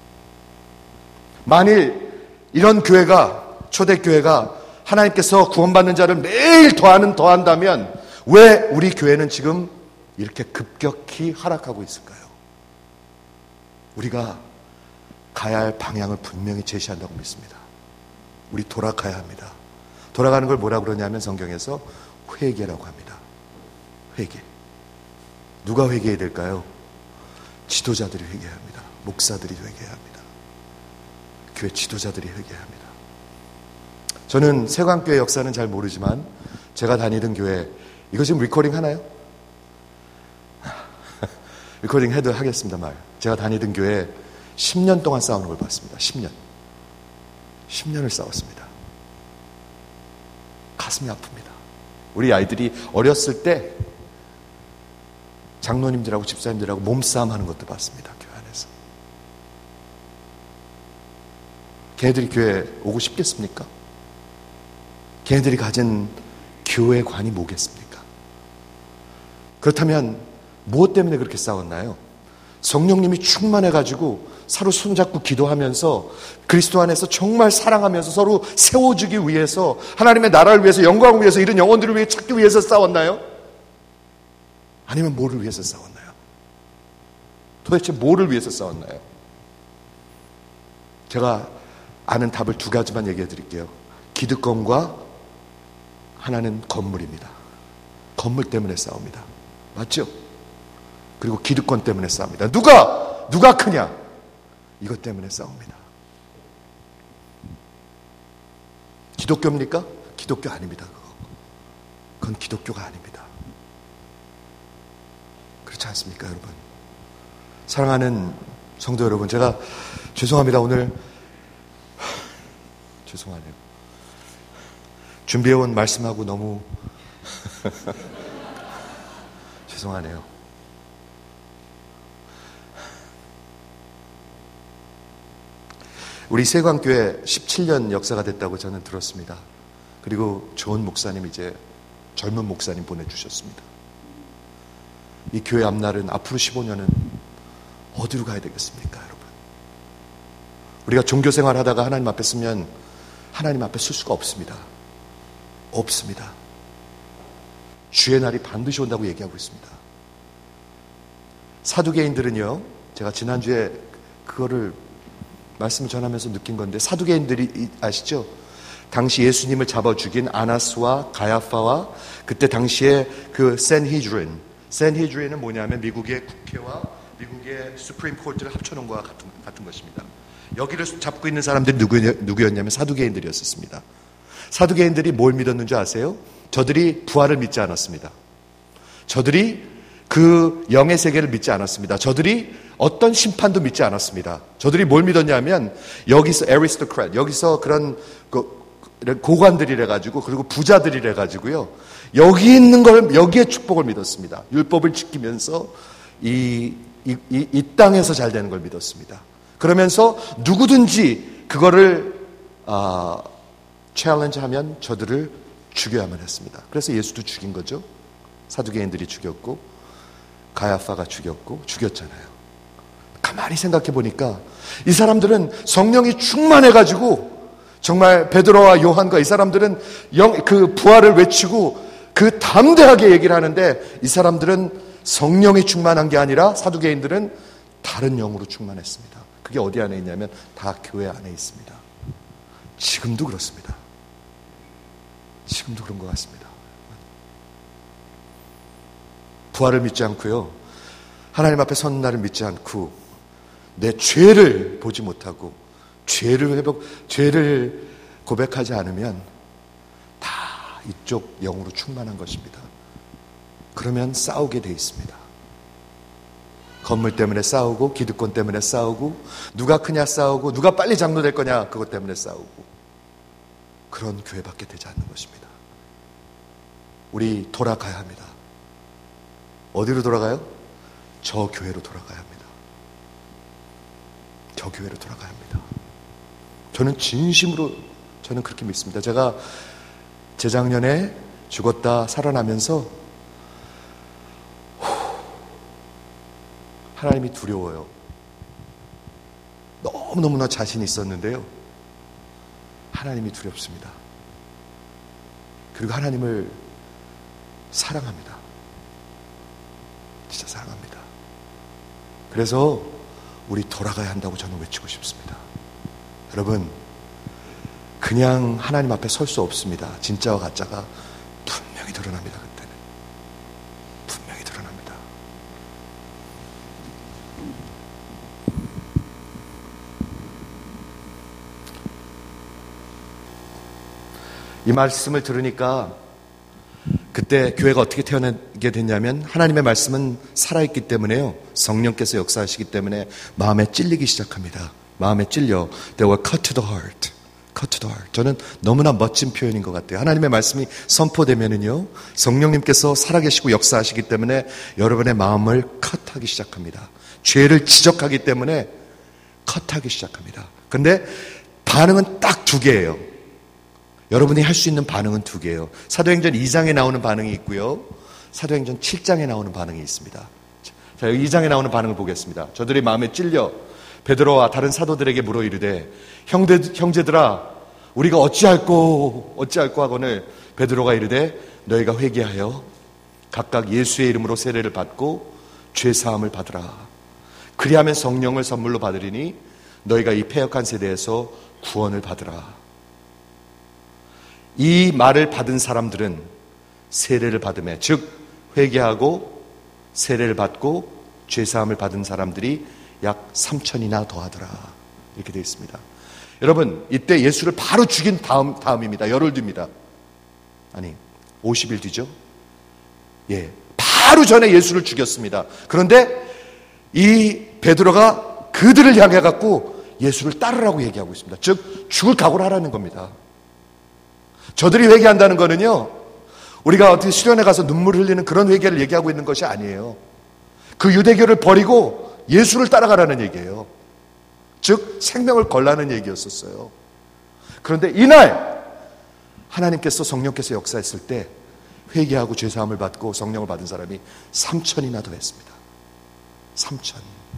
만일 이런 교회가, 초대교회가 하나님께서 구원받는 자를 매일 더하는 더한다면 왜 우리 교회는 지금 이렇게 급격히 하락하고 있을까요? 우리가 가야 할 방향을 분명히 제시한다고 믿습니다. 우리 돌아가야 합니다. 돌아가는 걸 뭐라고 그러냐면 성경에서 회개라고 합니다. 회개. 누가 회개해야 될까요? 지도자들이 회개해야 합니다. 목사들이 회개해야 합니다. 교회 지도자들이 회개해야 합니다. 저는 세관교회 역사는 잘 모르지만 제가 다니던 교회, 이거 지금 리코딩 하나요? 리코딩 해도 하겠습니다, 말. 제가 다니던 교회 십 년 동안 싸우는 걸 봤습니다. 십 년. 십 년을 싸웠습니다. 가슴이 아픕니다. 우리 아이들이 어렸을 때 장로님들하고 집사님들하고 몸싸움 하는 것도 봤습니다. 교회 안에서. 걔네들이 교회 오고 싶겠습니까? 걔네들이 가진 교회관이 뭐겠습니까? 그렇다면 무엇 때문에 그렇게 싸웠나요? 성령님이 충만해가지고 서로 손잡고 기도하면서 그리스도 안에서 정말 사랑하면서 서로 세워주기 위해서, 하나님의 나라를 위해서, 영광을 위해서, 이런 영혼들을 위해 찾기 위해서 싸웠나요? 아니면 뭐를 위해서 싸웠나요? 도대체 뭐를 위해서 싸웠나요? 제가 아는 답을 두 가지만 얘기해 드릴게요. 기득권과 하나는 건물입니다. 건물 때문에 싸웁니다. 맞죠? 그리고 기득권 때문에 싸웁니다. 누가 누가 크냐? 이것 때문에 싸웁니다. 기독교입니까? 기독교 아닙니다. 그거. 그건 기독교가 아닙니다. 그렇지 않습니까, 여러분? 사랑하는 성도 여러분, 제가 죄송합니다. 오늘 죄송하네요. 준비해온 말씀하고 너무 죄송하네요. 우리 세광교회 십칠 년 역사가 됐다고 저는 들었습니다. 그리고 좋은 목사님, 이제 젊은 목사님 보내주셨습니다. 이 교회 앞날은, 앞으로 십오 년은 어디로 가야 되겠습니까, 여러분? 우리가 종교생활 하다가 하나님 앞에 서면 하나님 앞에 설 수가 없습니다. 없습니다. 주의 날이 반드시 온다고 얘기하고 있습니다. 사두개인들은요, 제가 지난주에 그거를 말씀을 전하면서 느낀 건데, 사두개인들이 아시죠? 당시 예수님을 잡아 죽인 아나스와 가야파와 그때 당시에 그 샌히드린, 샌히드린은 뭐냐면 미국의 국회와 미국의 수프림 코트를 합쳐놓은 것과 같은, 같은 것입니다. 여기를 잡고 있는 사람들이 누구, 누구였냐면 사두개인들이었습니다. 사두개인들이 뭘 믿었는 줄 아세요? 저들이 부활을 믿지 않았습니다. 저들이 그 영의 세계를 믿지 않았습니다. 저들이 어떤 심판도 믿지 않았습니다. 저들이 뭘 믿었냐면, 여기서 에리스토크래트, 여기서 그런 고관들이래 가지고, 그리고 부자들이래 가지고요, 여기 있는 걸, 여기에 축복을 믿었습니다. 율법을 지키면서 이, 이, 이, 이 땅에서 잘 되는 걸 믿었습니다. 그러면서 누구든지 그거를 아, 챌린지하면 저들을 죽여야만 했습니다. 그래서 예수도 죽인 거죠. 사두개인들이 죽였고 가야파가 죽였고 죽였잖아요. 가만히 생각해 보니까 이 사람들은 성령이 충만해가지고, 정말 베드로와 요한과 이 사람들은 영, 그 부활을 외치고 그 담대하게 얘기를 하는데, 이 사람들은 성령이 충만한 게 아니라 사두개인들은 다른 영으로 충만했습니다. 그게 어디 안에 있냐면 다 교회 안에 있습니다. 지금도 그렇습니다. 지금도 그런 것 같습니다. 부활을 믿지 않고요, 하나님 앞에 선 날을 믿지 않고, 내 죄를 보지 못하고 죄를 회복, 죄를 고백하지 않으면 다 이쪽 영으로 충만한 것입니다. 그러면 싸우게 돼 있습니다. 건물 때문에 싸우고, 기득권 때문에 싸우고, 누가 크냐 싸우고, 누가 빨리 장로될 거냐 그것 때문에 싸우고, 그런 교회밖에 되지 않는 것입니다. 우리 돌아가야 합니다. 어디로 돌아가요? 저 교회로 돌아가야 합니다. 저 교회로 돌아가야 합니다. 저는 진심으로 저는 그렇게 믿습니다. 제가 재작년에 죽었다 살아나면서 하나님이 두려워요. 너무너무나 자신이 있었는데요, 하나님이 두렵습니다. 그리고 하나님을 사랑합니다. 진짜 사랑합니다. 그래서 우리 돌아가야 한다고 저는 외치고 싶습니다. 여러분, 그냥 하나님 앞에 설 수 없습니다. 진짜와 가짜가 분명히 드러납니다. 그때는 분명히 드러납니다. 이 말씀을 들으니까 그때 교회가 어떻게 태어나게 됐냐면, 하나님의 말씀은 살아있기 때문에요, 성령께서 역사하시기 때문에 마음에 찔리기 시작합니다. 마음에 찔려. They were cut to the heart. cut to the heart. 저는 너무나 멋진 표현인 것 같아요. 하나님의 말씀이 선포되면은요, 성령님께서 살아계시고 역사하시기 때문에 여러분의 마음을 컷하기 시작합니다. 죄를 지적하기 때문에 컷하기 시작합니다. 근데 반응은 딱 두 개예요. 여러분이 할 수 있는 반응은 두 개예요. 사도행전 이 장에 나오는 반응이 있고요, 사도행전 칠 장에 나오는 반응이 있습니다. 자, 여기 이 장에 나오는 반응을 보겠습니다. 저들이 마음에 찔려 베드로와 다른 사도들에게 물어 이르되, 형제, 형제들아 우리가 어찌할꼬 어찌할꼬 하거늘 베드로가 이르되, 너희가 회개하여 각각 예수의 이름으로 세례를 받고 죄사함을 받으라. 그리하면 성령을 선물로 받으리니 너희가 이 패역한 세대에서 구원을 받으라. 이 말을 받은 사람들은 세례를 받음에, 즉 회개하고 세례를 받고 죄사함을 받은 사람들이 약 삼천이나 더하더라. 이렇게 되어 있습니다. 여러분, 이때 예수를 바로 죽인 다음, 다음입니다. 열흘 뒤입니다. 아니, 오십 일 뒤죠? 예. 바로 전에 예수를 죽였습니다. 그런데 이 베드로가 그들을 향해 갖고 예수를 따르라고 얘기하고 있습니다. 즉, 죽을 각오를 하라는 겁니다. 저들이 회개한다는 거는요, 우리가 어떻게 수련회 가서 눈물 흘리는 그런 회개를 얘기하고 있는 것이 아니에요. 그 유대교를 버리고 예수를 따라가라는 얘기예요. 즉 생명을 걸라는 얘기였었어요. 그런데 이날 하나님께서 성령께서 역사했을 때 회개하고 죄사함을 받고 성령을 받은 사람이 삼천이나 더 했습니다. 삼천.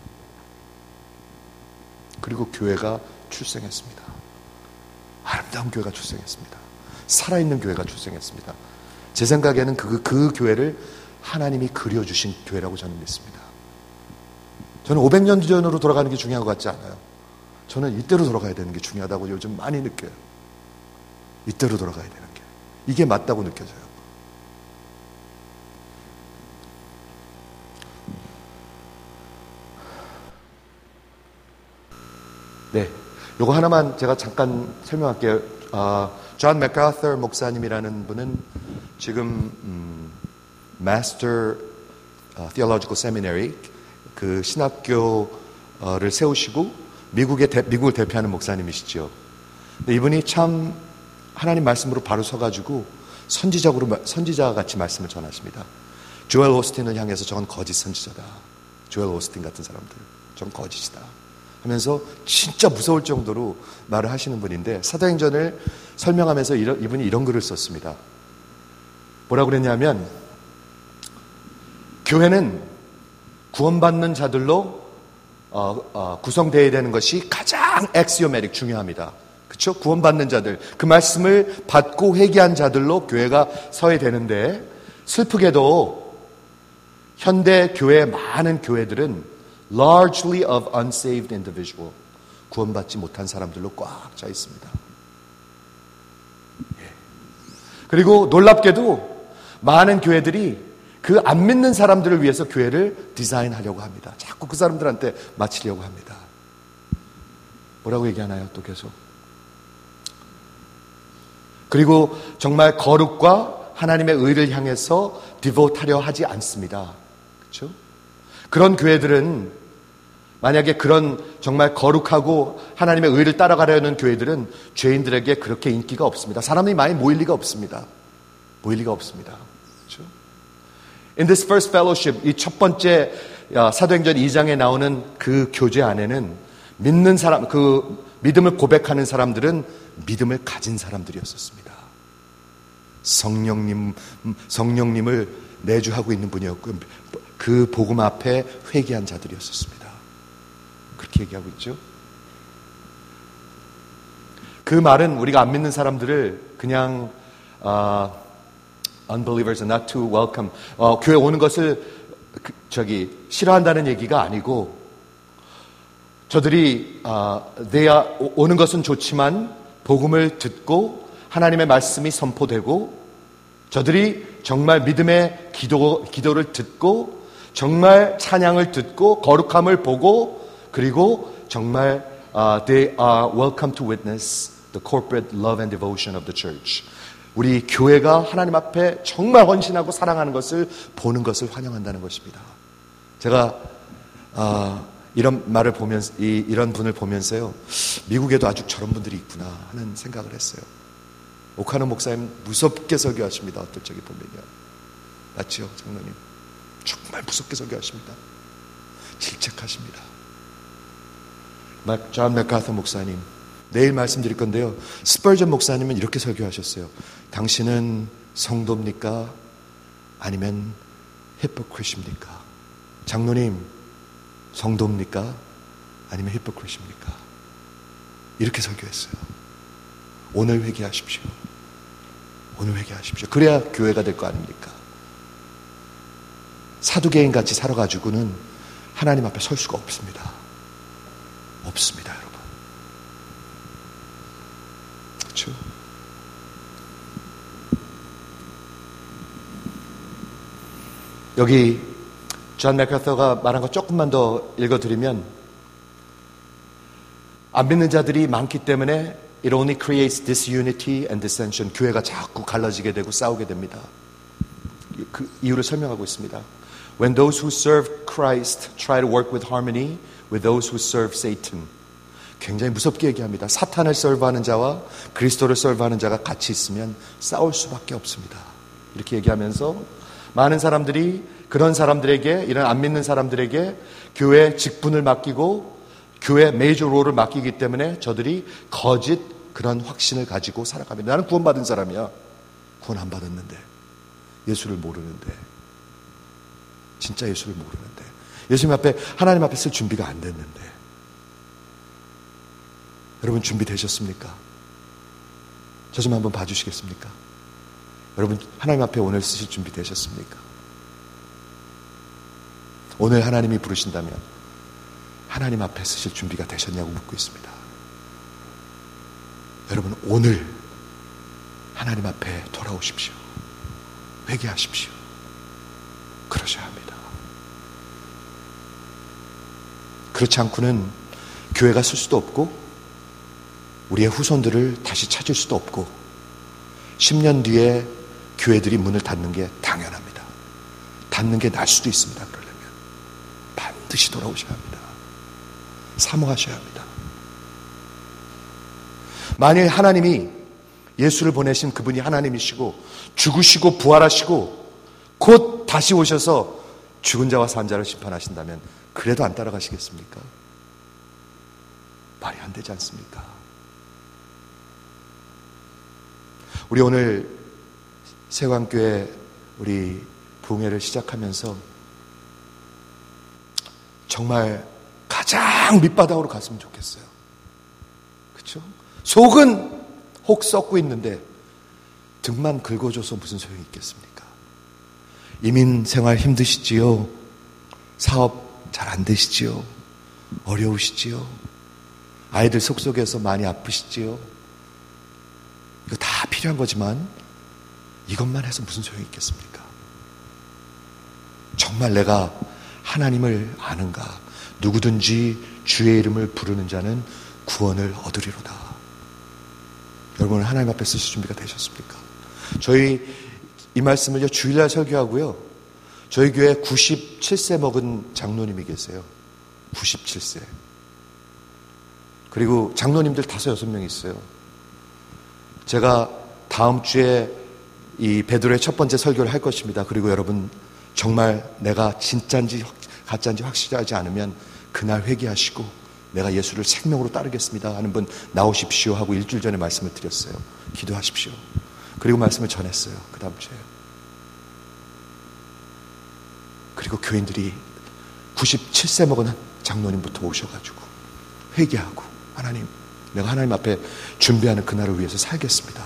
그리고 교회가 출생했습니다. 아름다운 교회가 출생했습니다. 살아있는 교회가 출생했습니다. 제 생각에는 그, 그 교회를 하나님이 그려주신 교회라고 저는 믿습니다. 저는 오백 년 전으로 돌아가는 게 중요한 것 같지 않아요. 저는 이때로 돌아가야 되는 게 중요하다고 요즘 많이 느껴요. 이때로 돌아가야 되는 게. 이게 맞다고 느껴져요. 네, 요거 하나만 제가 잠깐 설명할게요. 아, 존 맥카서 목사님이라는 분은 지금 음, Master Theological Seminary 그 신학교를 세우시고 미국의 대, 미국을 대표하는 목사님이시죠. 근데 이분이 참 하나님 말씀으로 바로 서가지고 선지적으로 선지자 같이 말씀을 전하십니다. 조엘 오스틴을 향해서 저건 거짓 선지자다. 조엘 오스틴 같은 사람들, 저건 거짓이다. 하면서 진짜 무서울 정도로 말을 하시는 분인데 사도행전을 설명하면서 이런, 이분이 이런 글을 썼습니다. 뭐라고 그랬냐면 교회는 구원받는 자들로 어, 어, 구성되어야 되는 것이 가장 엑시오메릭 중요합니다. 그렇죠? 구원받는 자들, 그 말씀을 받고 회개한 자들로 교회가 서야 되는데 슬프게도 현대 교회 많은 교회들은 largely of unsaved individual, 구원받지 못한 사람들로 꽉 차 있습니다. 예. 그리고 놀랍게도 많은 교회들이 그 안 믿는 사람들을 위해서 교회를 디자인하려고 합니다. 자꾸 그 사람들한테 맞추려고 합니다. 뭐라고 얘기하나요? 또 계속. 그리고 정말 거룩과 하나님의 의를 향해서 디보트하려 하지 않습니다. 그렇죠? 그런 교회들은 만약에 그런 정말 거룩하고 하나님의 의를 따라가려는 교회들은 죄인들에게 그렇게 인기가 없습니다. 사람이 많이 모일 리가 없습니다. 모일 리가 없습니다. 그렇죠? In this first fellowship, 이 첫 번째 사도행전 이 장에 나오는 그 교제 안에는 믿는 사람, 그 믿음을 고백하는 사람들은 믿음을 가진 사람들이었었습니다. 성령님, 성령님을 내주하고 있는 분이었고 그 복음 앞에 회개한 자들이었었습니다. 그렇게 얘기하고 있죠. 그 말은 우리가 안 믿는 사람들을 그냥 어, unbelievers are not too welcome, 어, 교회 오는 것을 그, 저기 싫어한다는 얘기가 아니고 저들이 어, they are, 오는 것은 좋지만 복음을 듣고 하나님의 말씀이 선포되고 저들이 정말 믿음의 기도, 기도를 듣고 정말 찬양을 듣고 거룩함을 보고 그리고 정말 uh, they are welcome to witness the corporate love and devotion of the church. 우리 교회가 하나님 앞에 정말 헌신하고 사랑하는 것을 보는 것을 환영한다는 것입니다. 제가 uh, 이런 말을 보면서 이, 이런 분을 보면서요, 미국에도 아주 저런 분들이 있구나 하는 생각을 했어요. 오카노 목사님 무섭게 설교하십니다. 어떨 적에 보면요. 맞죠, 장로님? 정말 무섭게 설교하십니다. 질책하십니다. 존 맥카서 목사님, 내일 말씀드릴 건데요. 스펄전 목사님은 이렇게 설교하셨어요. 당신은 성도입니까? 아니면 히포크리트입니까? 장로님, 성도입니까? 아니면 히포크리트입니까? 이렇게 설교했어요. 오늘 회개하십시오. 오늘 회개하십시오. 그래야 교회가 될 거 아닙니까? 사두개인 같이 살아가지고는 하나님 앞에 설 수가 없습니다. 없습니다, 여러분. 그렇죠? 여기 존 맥카서가 말한 거 조금만 더 읽어드리면, 안 믿는 자들이 많기 때문에 it only creates disunity and dissension. 교회가 자꾸 갈라지게 되고 싸우게 됩니다. 그 이유를 설명하고 있습니다. When those who serve Christ try to work with harmony with those who serve Satan. 굉장히 무섭게 얘기합니다. 사탄을 서브하는 자와 그리스도를 서브하는 자가 같이 있으면 싸울 수밖에 없습니다. 이렇게 얘기하면서 많은 사람들이 그런 사람들에게, 이런 안 믿는 사람들에게 교회 직분을 맡기고 교회 메이저 롤을 맡기기 때문에 저들이 거짓 그런 확신을 가지고 살아갑니다. 나는 구원받은 사람이야. 구원 안 받았는데, 예수를 모르는데, 진짜 예수를 모르는데, 예수님 앞에, 하나님 앞에 쓸 준비가 안 됐는데. 여러분 준비되셨습니까? 저 좀 한번 봐주시겠습니까? 여러분 하나님 앞에 오늘 쓰실 준비 되셨습니까? 오늘 하나님이 부르신다면 하나님 앞에 쓰실 준비가 되셨냐고 묻고 있습니다. 여러분 오늘 하나님 앞에 돌아오십시오. 회개하십시오. 그러셔야 합니다. 그렇지 않고는 교회가 쓸 수도 없고 우리의 후손들을 다시 찾을 수도 없고 십 년 뒤에 교회들이 문을 닫는 게 당연합니다. 닫는 게 날 수도 있습니다. 그러려면 반드시 돌아오셔야 합니다. 사모하셔야 합니다. 만일 하나님이 예수를 보내신 그분이 하나님이시고 죽으시고 부활하시고 곧 다시 오셔서 죽은 자와 산 자를 심판하신다면 그래도 안 따라가시겠습니까? 말이 안 되지 않습니까? 우리 오늘 세광교회 우리 부흥회를 시작하면서 정말 가장 밑바닥으로 갔으면 좋겠어요. 그렇죠? 속은 혹 썩고 있는데 등만 긁어줘서 무슨 소용이 있겠습니까? 이민 생활 힘드시지요? 사업 잘 안 되시지요? 어려우시지요? 아이들 속속에서 많이 아프시지요? 이거 다 필요한 거지만 이것만 해서 무슨 소용이 있겠습니까? 정말 내가 하나님을 아는가? 누구든지 주의 이름을 부르는 자는 구원을 얻으리로다. 여러분 하나님 앞에 쓰실 준비가 되셨습니까? 저희 이 말씀을요 주일날 설교하고요. 저희 교회 구십칠 세 먹은 장로님이 계세요. 구십칠 세. 그리고 장로님들 다섯 여섯 명 있어요. 제가 다음 주에 이 베드로의 첫 번째 설교를 할 것입니다. 그리고 여러분 정말 내가 진짜인지 가짜인지 확실하지 않으면 그날 회개하시고 내가 예수를 생명으로 따르겠습니다 하는 분 나오십시오 하고 일주일 전에 말씀을 드렸어요. 기도하십시오. 그리고 말씀을 전했어요. 그 다음 주에. 그리고 교인들이 구십칠 세 먹은 장로님부터 오셔가지고 회개하고 하나님 내가 하나님 앞에 준비하는 그날을 위해서 살겠습니다.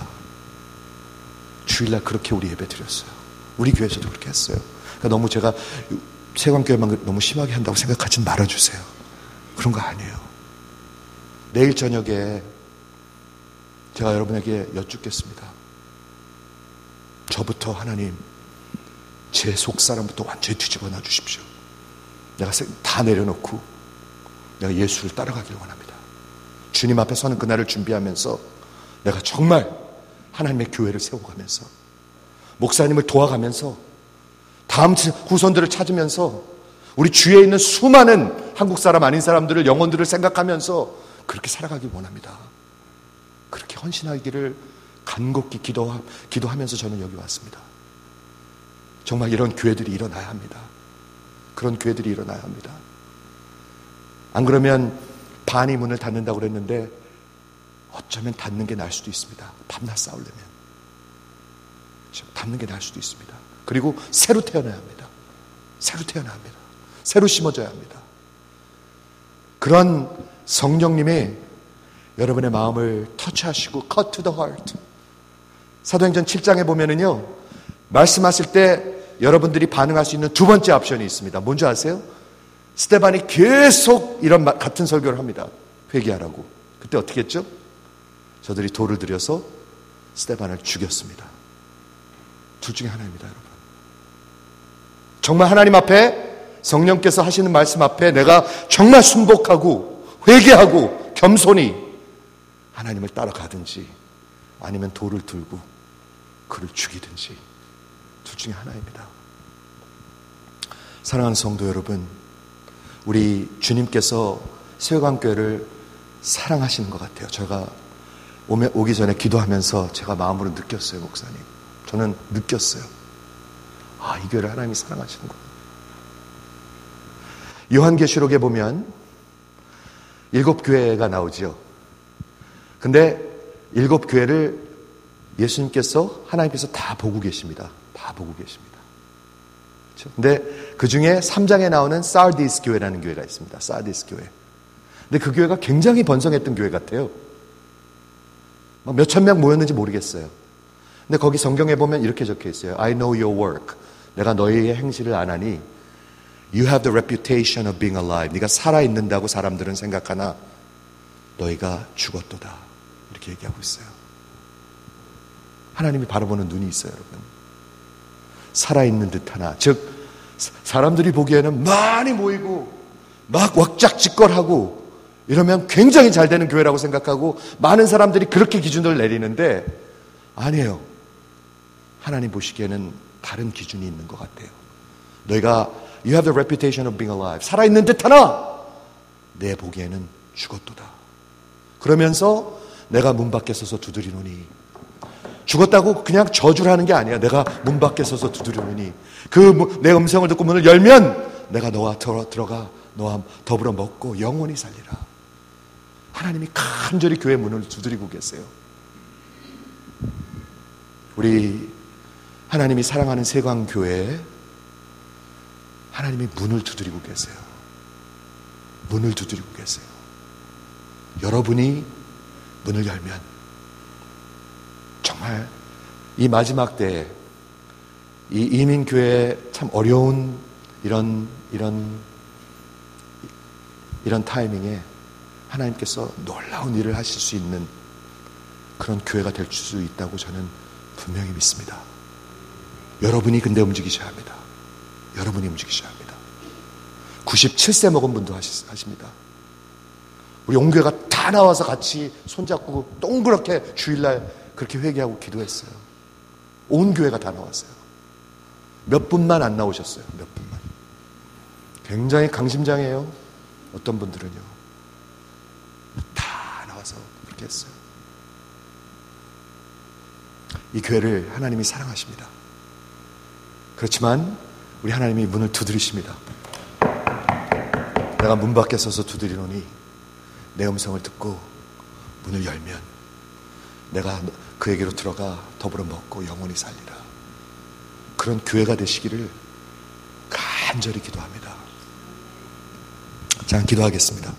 주일날 그렇게 우리 예배 드렸어요. 우리 교회에서도 그렇게 했어요. 그러니까 너무 제가 세광교회만 너무 심하게 한다고 생각하지 말아주세요. 그런 거 아니에요. 내일 저녁에 제가 여러분에게 여쭙겠습니다. 저부터 하나님 제 속사람부터 완전히 뒤집어 놔 주십시오. 내가 다 내려놓고 내가 예수를 따라가길 원합니다. 주님 앞에 서는 그날을 준비하면서 내가 정말 하나님의 교회를 세워가면서 목사님을 도와가면서 다음 후손들을 찾으면서 우리 주위에 있는 수많은 한국 사람 아닌 사람들을 영혼들을 생각하면서 그렇게 살아가길 원합니다. 그렇게 헌신하기를 간곡히 기도하, 기도하면서 저는 여기 왔습니다. 정말 이런 교회들이 일어나야 합니다. 그런 교회들이 일어나야 합니다. 안 그러면 반이 문을 닫는다고 그랬는데 어쩌면 닫는 게 나을 수도 있습니다. 밤낮 싸우려면 닫는 게 나을 수도 있습니다. 그리고 새로 태어나야 합니다. 새로 태어나야 합니다. 새로 심어져야 합니다. 그런 성령님이 여러분의 마음을 터치하시고 cut to the heart. 사도행전 칠 장에 보면은요 말씀하실 때 여러분들이 반응할 수 있는 두 번째 옵션이 있습니다. 뭔지 아세요? 스데반이 계속 이런 같은 설교를 합니다. 회개하라고. 그때 어떻게 했죠? 저들이 돌을 들여서 스데반을 죽였습니다. 둘 중에 하나입니다, 여러분. 정말 하나님 앞에 성령께서 하시는 말씀 앞에 내가 정말 순복하고 회개하고 겸손히 하나님을 따라가든지 아니면 돌을 들고 그를 죽이든지 둘 중에 하나입니다. 사랑하는 성도 여러분, 우리 주님께서 세관교회를 사랑하시는 것 같아요. 제가 오기 전에 기도하면서 제가 마음으로 느꼈어요. 목사님, 저는 느꼈어요. 아, 이 교회를 하나님이 사랑하시는구나. 요한계시록에 보면 일곱 교회가 나오지요. 근데 일곱 교회를 예수님께서 하나님께서 다 보고 계십니다. 다 보고 계십니다. 그렇죠? 근데 그 중에 삼 장에 나오는 사르디스 교회라는 교회가 있습니다. 사르디스 교회. 근데 그 교회가 굉장히 번성했던 교회 같아요. 몇천 명 모였는지 모르겠어요. 근데 거기 성경에 보면 이렇게 적혀 있어요. I know your work. 내가 너희의 행실을 아나니 You have the reputation of being alive. 네가 살아있는다고 사람들은 생각하나 너희가 죽었도다. 이렇게 얘기하고 있어요. 하나님이 바라보는 눈이 있어요, 여러분. 살아있는 듯하나, 즉 사람들이 보기에는 많이 모이고 막 왁작지껄하고 이러면 굉장히 잘 되는 교회라고 생각하고 많은 사람들이 그렇게 기준을 내리는데 아니에요. 하나님 보시기에는 다른 기준이 있는 것 같아요. 너희가 You have the reputation of being alive. 살아있는 듯하나 내 보기에는 죽었도다. 그러면서 내가 문 밖에 서서 두드리노니, 죽었다고 그냥 저주를 하는 게 아니야. 내가 문 밖에 서서 두드리노니 그 내 음성을 듣고 문을 열면 내가 너와 들어가 너와 더불어 먹고 영원히 살리라. 하나님이 간절히 교회 문을 두드리고 계세요. 우리 하나님이 사랑하는 세광교회에 하나님이 문을 두드리고 계세요. 문을 두드리고 계세요. 여러분이 문을 열면 정말 이 마지막 때에 이 이민교회의 참 어려운 이런 이런 이런 타이밍에 하나님께서 놀라운 일을 하실 수 있는 그런 교회가 될 수 있다고 저는 분명히 믿습니다. 여러분이 근데 움직이셔야 합니다. 여러분이 움직이셔야 합니다. 구십칠 세 먹은 분도 하십니다. 우리 온 교회가 다 나와서 같이 손잡고 동그랗게 주일날 그렇게 회개하고 기도했어요. 온 교회가 다 나왔어요. 몇 분만 안 나오셨어요. 몇 분만. 굉장히 강심장이에요. 어떤 분들은요. 다 나와서 그렇게 했어요. 이 교회를 하나님이 사랑하십니다. 그렇지만 우리 하나님이 문을 두드리십니다. 내가 문 밖에 서서 두드리노니 내 음성을 듣고 문을 열면 내가 그에게로 들어가 더불어 먹고 영원히 살리라. 그런 교회가 되시기를 간절히 기도합니다. 자, 기도하겠습니다.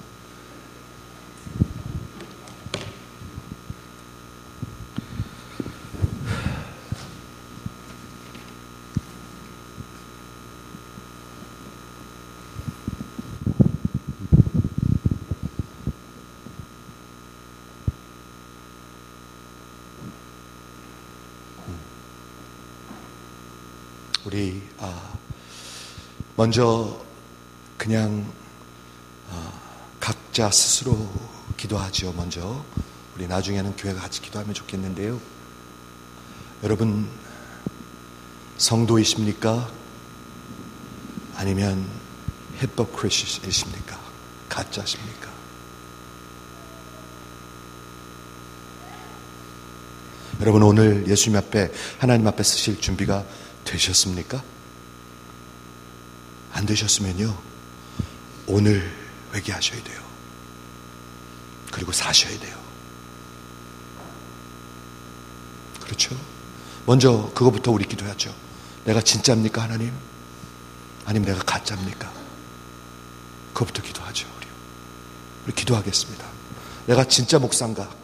우리 아, 먼저 그냥 아, 각자 스스로 기도하지요. 먼저 우리 나중에는 교회가 같이 기도하면 좋겠는데요. 여러분 성도이십니까? 아니면 해법 크리스천이십니까? 가짜십니까? 여러분 오늘 예수님 앞에 하나님 앞에 서실 준비가 되셨습니까? 안 되셨으면요 오늘 회개하셔야 돼요. 그리고 사셔야 돼요. 그렇죠? 먼저 그거부터 우리 기도하죠. 내가 진짜입니까 하나님? 아니면 내가 가짜입니까? 그거부터 기도하죠. 우리, 우리 기도하겠습니다. 내가 진짜 목사인가?